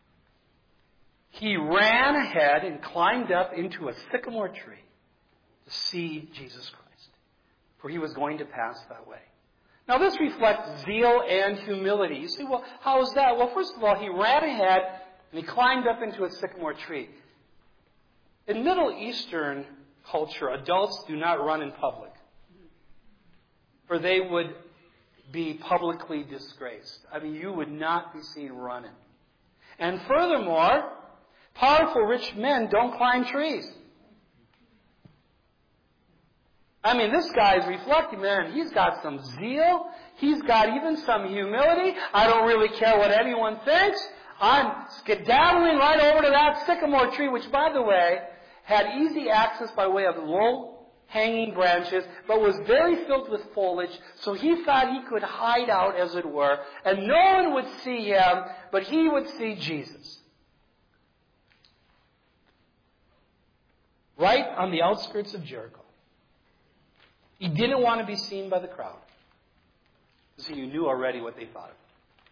he ran ahead and climbed up into a sycamore tree to see Jesus Christ, for he was going to pass that way. Now this reflects zeal and humility. You say, well, how is that? Well, first of all, he ran ahead and he climbed up into a sycamore tree. In Middle Eastern culture, adults do not run in public, for they would be publicly disgraced. I mean, you would not be seen running. And furthermore, powerful rich men don't climb trees. I mean, this guy's reflecting, man, he's got some zeal. He's got even some humility. I don't really care what anyone thinks. I'm skedaddling right over to that sycamore tree, which, by the way, had easy access by way of low-hanging branches, but was very filled with foliage, so he thought he could hide out, as it were, and no one would see him, but he would see Jesus. Right on the outskirts of Jericho. He didn't want to be seen by the crowd, because he knew already what they thought of him.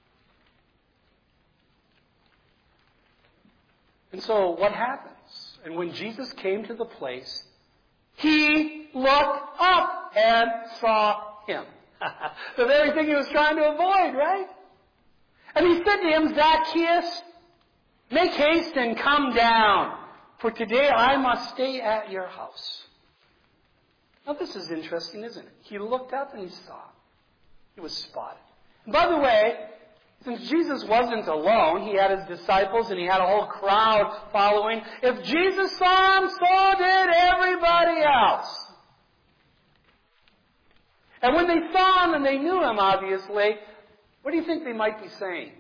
And so what happens? And when Jesus came to the place, he looked up and saw him. The very thing he was trying to avoid, right? And he said to him, Zacchaeus, make haste and come down, for today I must stay at your house. Now this is interesting, isn't it? He looked up and he saw. He was spotted. And by the way, since Jesus wasn't alone, he had his disciples and he had a whole crowd following. If Jesus saw him, so did everybody else. And when they saw him and they knew him, obviously, what do you think they might be saying?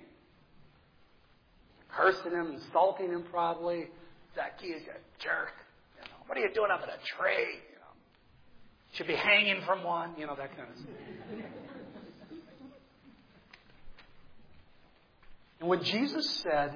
Cursing him, insulting him probably. Zacchaeus, you jerk. You know, what are you doing up in a tree? You know, should be hanging from one. You know, that kind of stuff. And what Jesus said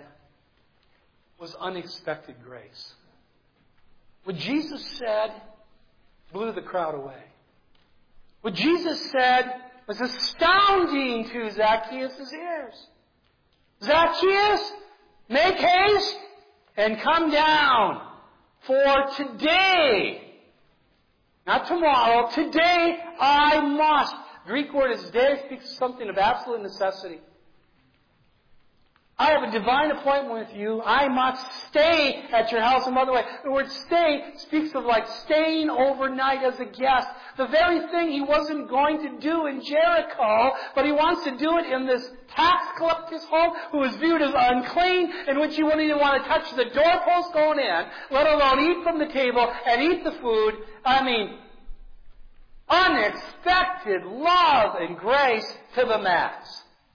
was unexpected grace. What Jesus said blew the crowd away. What Jesus said was astounding to Zacchaeus' ears. Zacchaeus, make haste and come down, for today, not tomorrow, today I must. Greek word is today speaks something of absolute necessity. I have a divine appointment with you. I must stay at your house. And by the way, the word stay speaks of like staying overnight as a guest. The very thing he wasn't going to do in Jericho, but he wants to do it in this tax collector's home who is viewed as unclean, in which you wouldn't even want to touch the doorpost going in, let alone eat from the table and eat the food. I mean, unexpected love and grace to the max.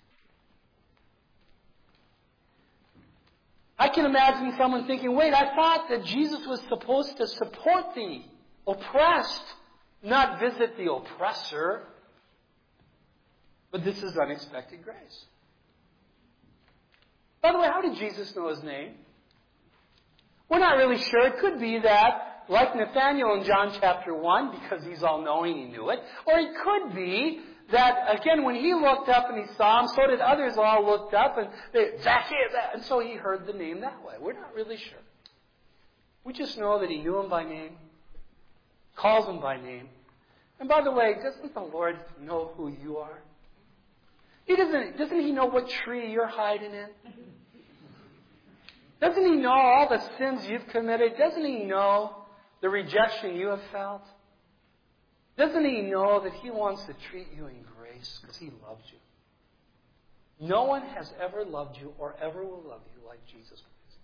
I can imagine someone thinking, wait, I thought that Jesus was supposed to support the oppressed, not visit the oppressor. But this is unexpected grace. By the way, how did Jesus know his name? We're not really sure. It could be that, like Nathanael in John chapter 1, because he's all-knowing, he knew it. Or it could be that, again, when he looked up and he saw him, so did others all looked up, and Zacchaeus, and so he heard the name that way. We're not really sure. We just know that he knew him by name, calls him by name. And by the way, doesn't the Lord know who you are? Doesn't he know what tree you're hiding in? Doesn't he know all the sins you've committed? Doesn't he know the rejection you have felt? Doesn't he know that he wants to treat you in grace because he loves you? No one has ever loved you or ever will love you like Jesus Christ.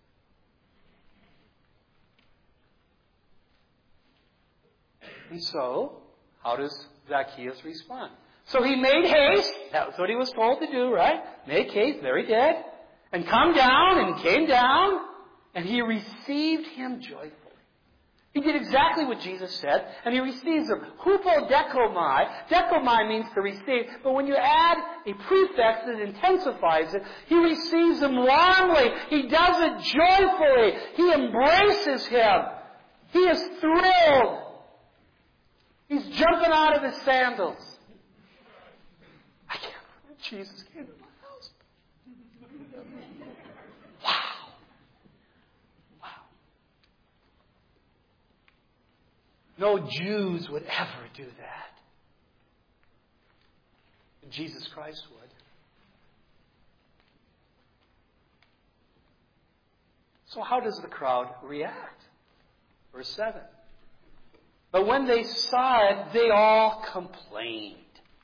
And so, how does Zacchaeus respond? So he made haste. That's what he was told to do, right? Make haste. There he did. And come down, and he came down, and he received him joyfully. He did exactly what Jesus said, and he receives him. Hupodekomai. Dekomai means to receive, but when you add a prefix, it intensifies it. He receives him warmly. He does it joyfully. He embraces him. He is thrilled. He's jumping out of his sandals. I can't believe Jesus came to my house. Wow. Wow. No Jews would ever do that. But Jesus Christ would. So how does the crowd react? Verse 7. But when they saw it, they all complained.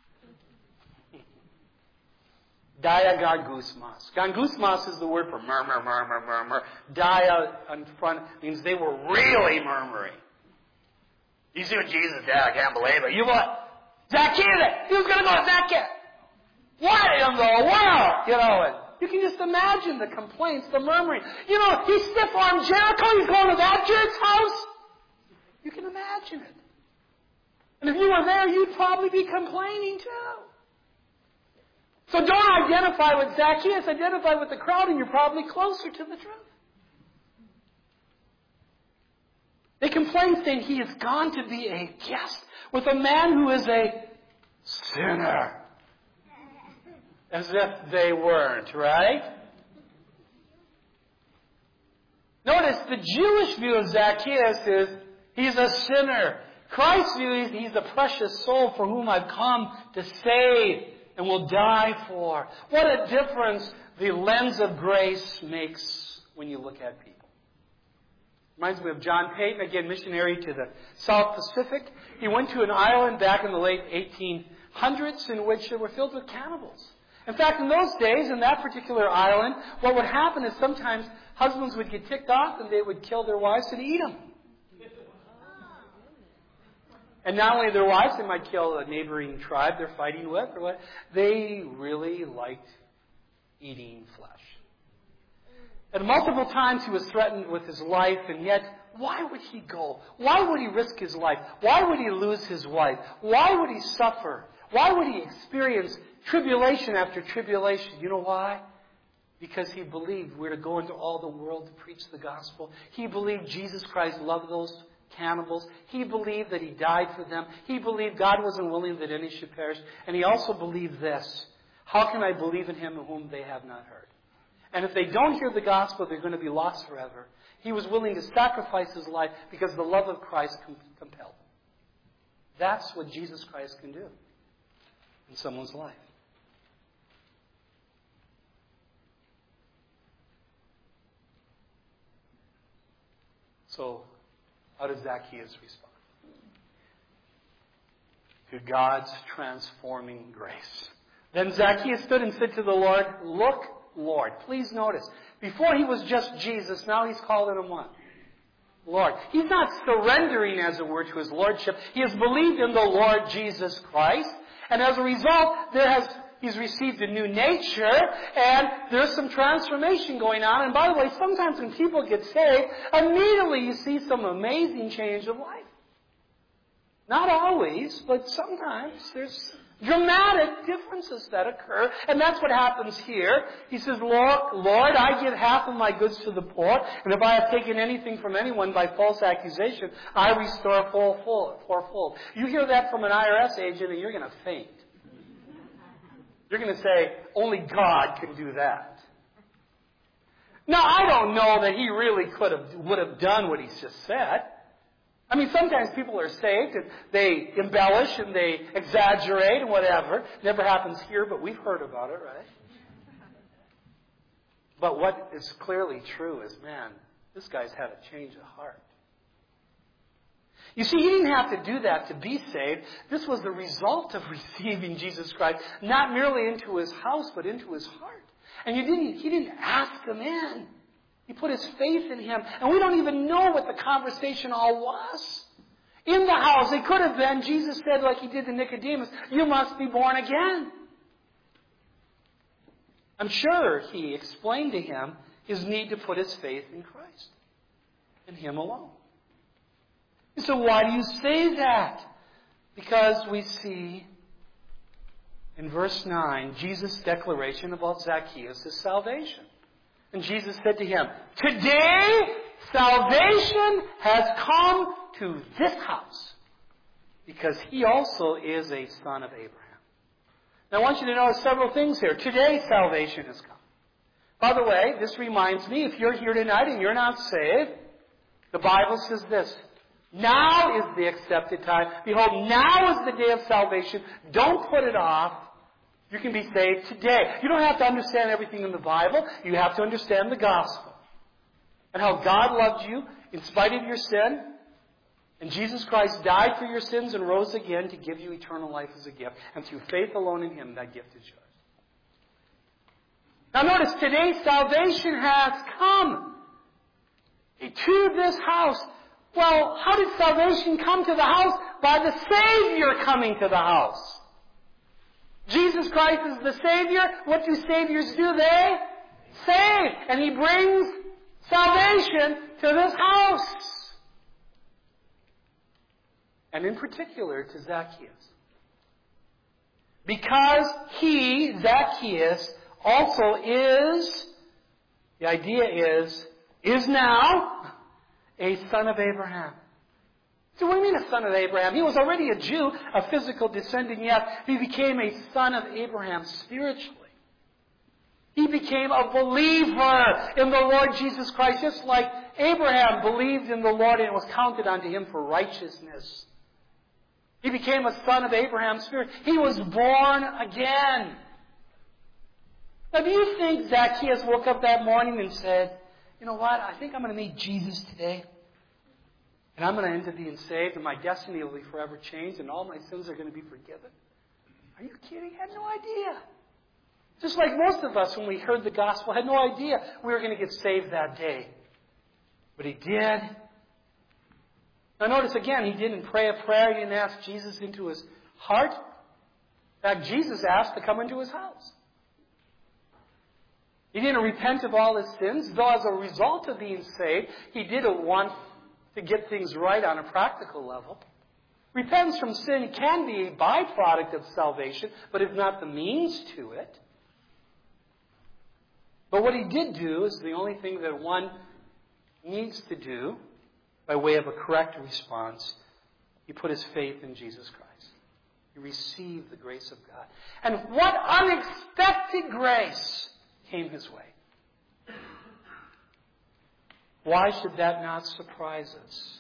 Dia gangusmas. Gangusmas is the word for murmur, murmur, murmur. Dia in front means they were really murmuring. You see what Jesus did? I can't believe it. You what? Zacchaeus! He was going to go to Zacchaeus! What in the world? You know, and you can just imagine the complaints, the murmuring. You know, he stiff-armed Jericho. He's going to that jerk's house. You can imagine it. And if you were there, you'd probably be complaining too. So don't identify with Zacchaeus, identify with the crowd, and you're probably closer to the truth. They complain, saying he has gone to be a guest with a man who is a sinner. As if they weren't, right? Notice the Jewish view of Zacchaeus is he's a sinner. Christ's view is he's a precious soul for whom I've come to save and will die for. What a difference the lens of grace makes when you look at people. Reminds me of John Payton, again, missionary to the South Pacific. He went to an island back in the late 1800s in which they were filled with cannibals. In fact, in those days, in that particular island, what would happen is sometimes husbands would get ticked off and they would kill their wives and eat them. And not only their wives, they might kill a neighboring tribe they're fighting with, or what. They really liked eating flesh. And multiple times he was threatened with his life, and yet, why would he go? Why would he risk his life? Why would he lose his wife? Why would he suffer? Why would he experience tribulation after tribulation? You know why? Because he believed we're to go into all the world to preach the gospel. He believed Jesus Christ loved those cannibals. He believed that He died for them. He believed God wasn't willing that any should perish. And he also believed this: how can I believe in Him whom they have not heard? And if they don't hear the gospel, they're going to be lost forever. He was willing to sacrifice His life because the love of Christ compelled Him. That's what Jesus Christ can do in someone's life. So, how does Zacchaeus respond to God's transforming grace? Then Zacchaeus stood and said to the Lord, "Look, Lord." Please notice, before he was just Jesus, now he's calling Him what? Lord. He's not surrendering, as it were, to His lordship. He has believed in the Lord Jesus Christ, and as a result, he's received a new nature, and there's some transformation going on. And by the way, sometimes when people get saved, immediately you see some amazing change of life. Not always, but sometimes there's dramatic differences that occur, and that's what happens here. He says, Lord, I give half of my goods to the poor, and if I have taken anything from anyone by false accusation, I restore fourfold. You hear that from an IRS agent, and you're going to faint. You're going to say, only God can do that. Now, I don't know that he really would have done what he's just said. I mean, sometimes people are saved and they embellish and they exaggerate and whatever. Never happens here, but we've heard about it, right? But what is clearly true is, man, this guy's had a change of heart. You see, he didn't have to do that to be saved. This was the result of receiving Jesus Christ, not merely into his house, but into his heart. And he didn't ask him in. He put his faith in Him. And we don't even know what the conversation all was. In the house, it could have been, Jesus said, like He did to Nicodemus, "You must be born again." I'm sure He explained to him his need to put his faith in Christ, in Him alone. So why do you say that? Because we see in verse 9 Jesus' declaration about Zacchaeus' salvation. And Jesus said to him, "Today salvation has come to this house, because he also is a son of Abraham." Now I want you to notice several things here. Today salvation has come. By the way, this reminds me, if you're here tonight and you're not saved, the Bible says this: now is the accepted time. Behold, now is the day of salvation. Don't put it off. You can be saved today. You don't have to understand everything in the Bible. You have to understand the gospel. And how God loved you in spite of your sin. And Jesus Christ died for your sins and rose again to give you eternal life as a gift. And through faith alone in Him, that gift is yours. Now notice, today salvation has come to this house. Well, how did salvation come to the house? By the Savior coming to the house. Jesus Christ is the Savior. What do Saviors do? They save. And He brings salvation to this house. And in particular to Zacchaeus. Because he, Zacchaeus, also is, the idea is now a son of Abraham. So what do you mean a son of Abraham? He was already a Jew, a physical descendant, yet he became a son of Abraham spiritually. He became a believer in the Lord Jesus Christ, just like Abraham believed in the Lord and it was counted unto him for righteousness. He became a son of Abraham's spirit. He was born again. Now, do you think Zacchaeus woke up that morning and said, "You know what? I think I'm going to meet Jesus today. And I'm going to end up being saved, and my destiny will be forever changed, and all my sins are going to be forgiven"? Are you kidding? He had no idea. Just like most of us, when we heard the gospel, had no idea we were going to get saved that day. But he did. Now notice again, he didn't pray a prayer. He didn't ask Jesus into his heart. In fact, Jesus asked to come into his house. He didn't repent of all his sins, though as a result of being saved, he didn't want to get things right on a practical level. Repentance from sin can be a byproduct of salvation, but it's not the means to it. But what he did do is the only thing that one needs to do. by way of a correct response, he put his faith in Jesus Christ. He received the grace of God. And what unexpected grace came his way. Why should that not surprise us?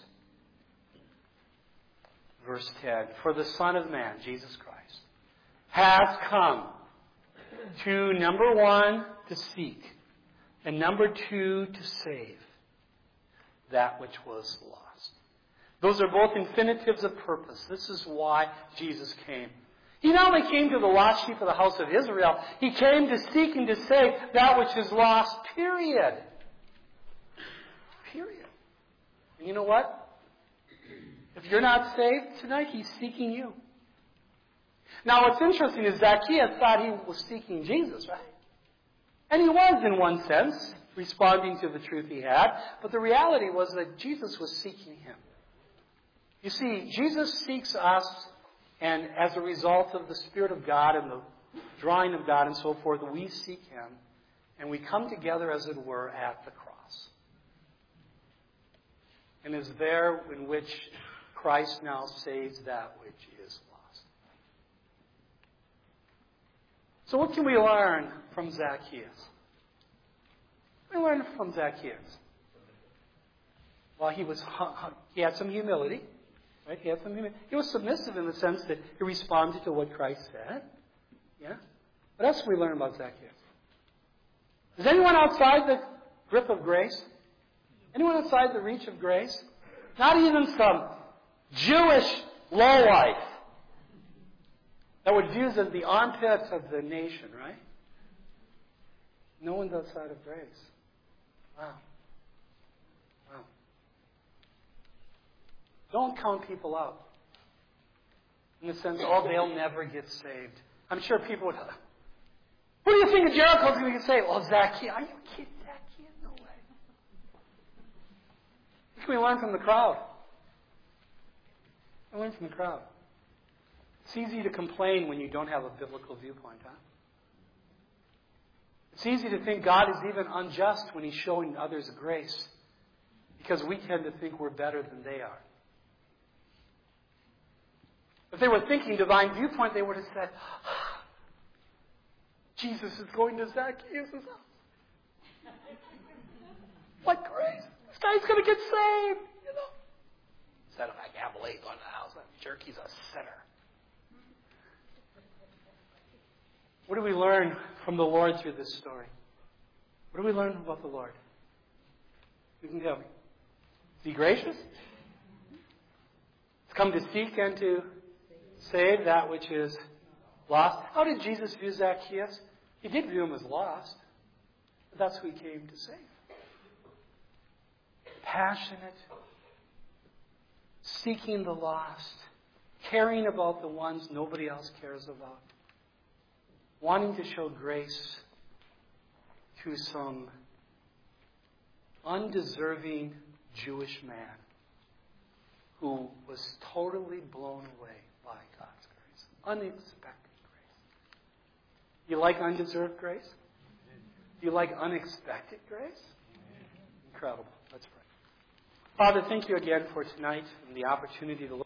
Verse 10, for the Son of Man, Jesus Christ, has come to, number one, to seek, and number two, to save that which was lost. Those are both infinitives of purpose. This is why Jesus came. He not only came to the lost sheep of the house of Israel, he came to seek and to save that which is lost, period. Period. And you know what? If you're not saved tonight, he's seeking you. Now what's interesting is Zacchaeus thought he was seeking Jesus, right? And he was in one sense, responding to the truth he had. But the reality was that Jesus was seeking him. You see, Jesus seeks us, and as a result of the Spirit of God and the drawing of God and so forth, we seek him. And we come together, as it were, at the cross. And is there in which Christ now saves that which is lost. So what can we learn from Zacchaeus? We learn from Zacchaeus. Well, he had some humility. Right? He had some humility. He was submissive in the sense that he responded to what Christ said. Yeah? What else can we learn about Zacchaeus? Is anyone outside the grip of grace? Anyone outside the reach of grace? Not even some Jewish lowlife that would use as the armpits of the nation, right? No one's outside of grace. Wow. Wow. Don't count people out. In the sense, oh, they'll never get saved. I'm sure people would, who do you think of Jericho's going to get saved? Well, Zacchaeus. Are you kidding? Zacchaeus? No way. What can we learn from the crowd? I learn from the crowd. It's easy to complain when you don't have a biblical viewpoint, huh? It's easy to think God is even unjust when he's showing others grace, because we tend to think we're better than they are. If they were thinking divine viewpoint, they would have said, Jesus is going to Zacchaeus' house. What grace? This guy's going to get saved. Instead of, I can't believe going to the house of jerk, he's a sinner. What do we learn from the Lord through this story? What do we learn about the Lord? You can tell me. Is he gracious? He's come to seek and to save that which is lost. How did Jesus view Zacchaeus? He did view him as lost. But that's who he came to save. Passionate, seeking the lost, caring about the ones nobody else cares about, wanting to show grace to some undeserving Jewish man who was totally blown away by God's grace. Unexpected grace. You like undeserved grace? Do you like unexpected grace? Incredible. Let's pray. Father, thank you again for tonight and the opportunity to look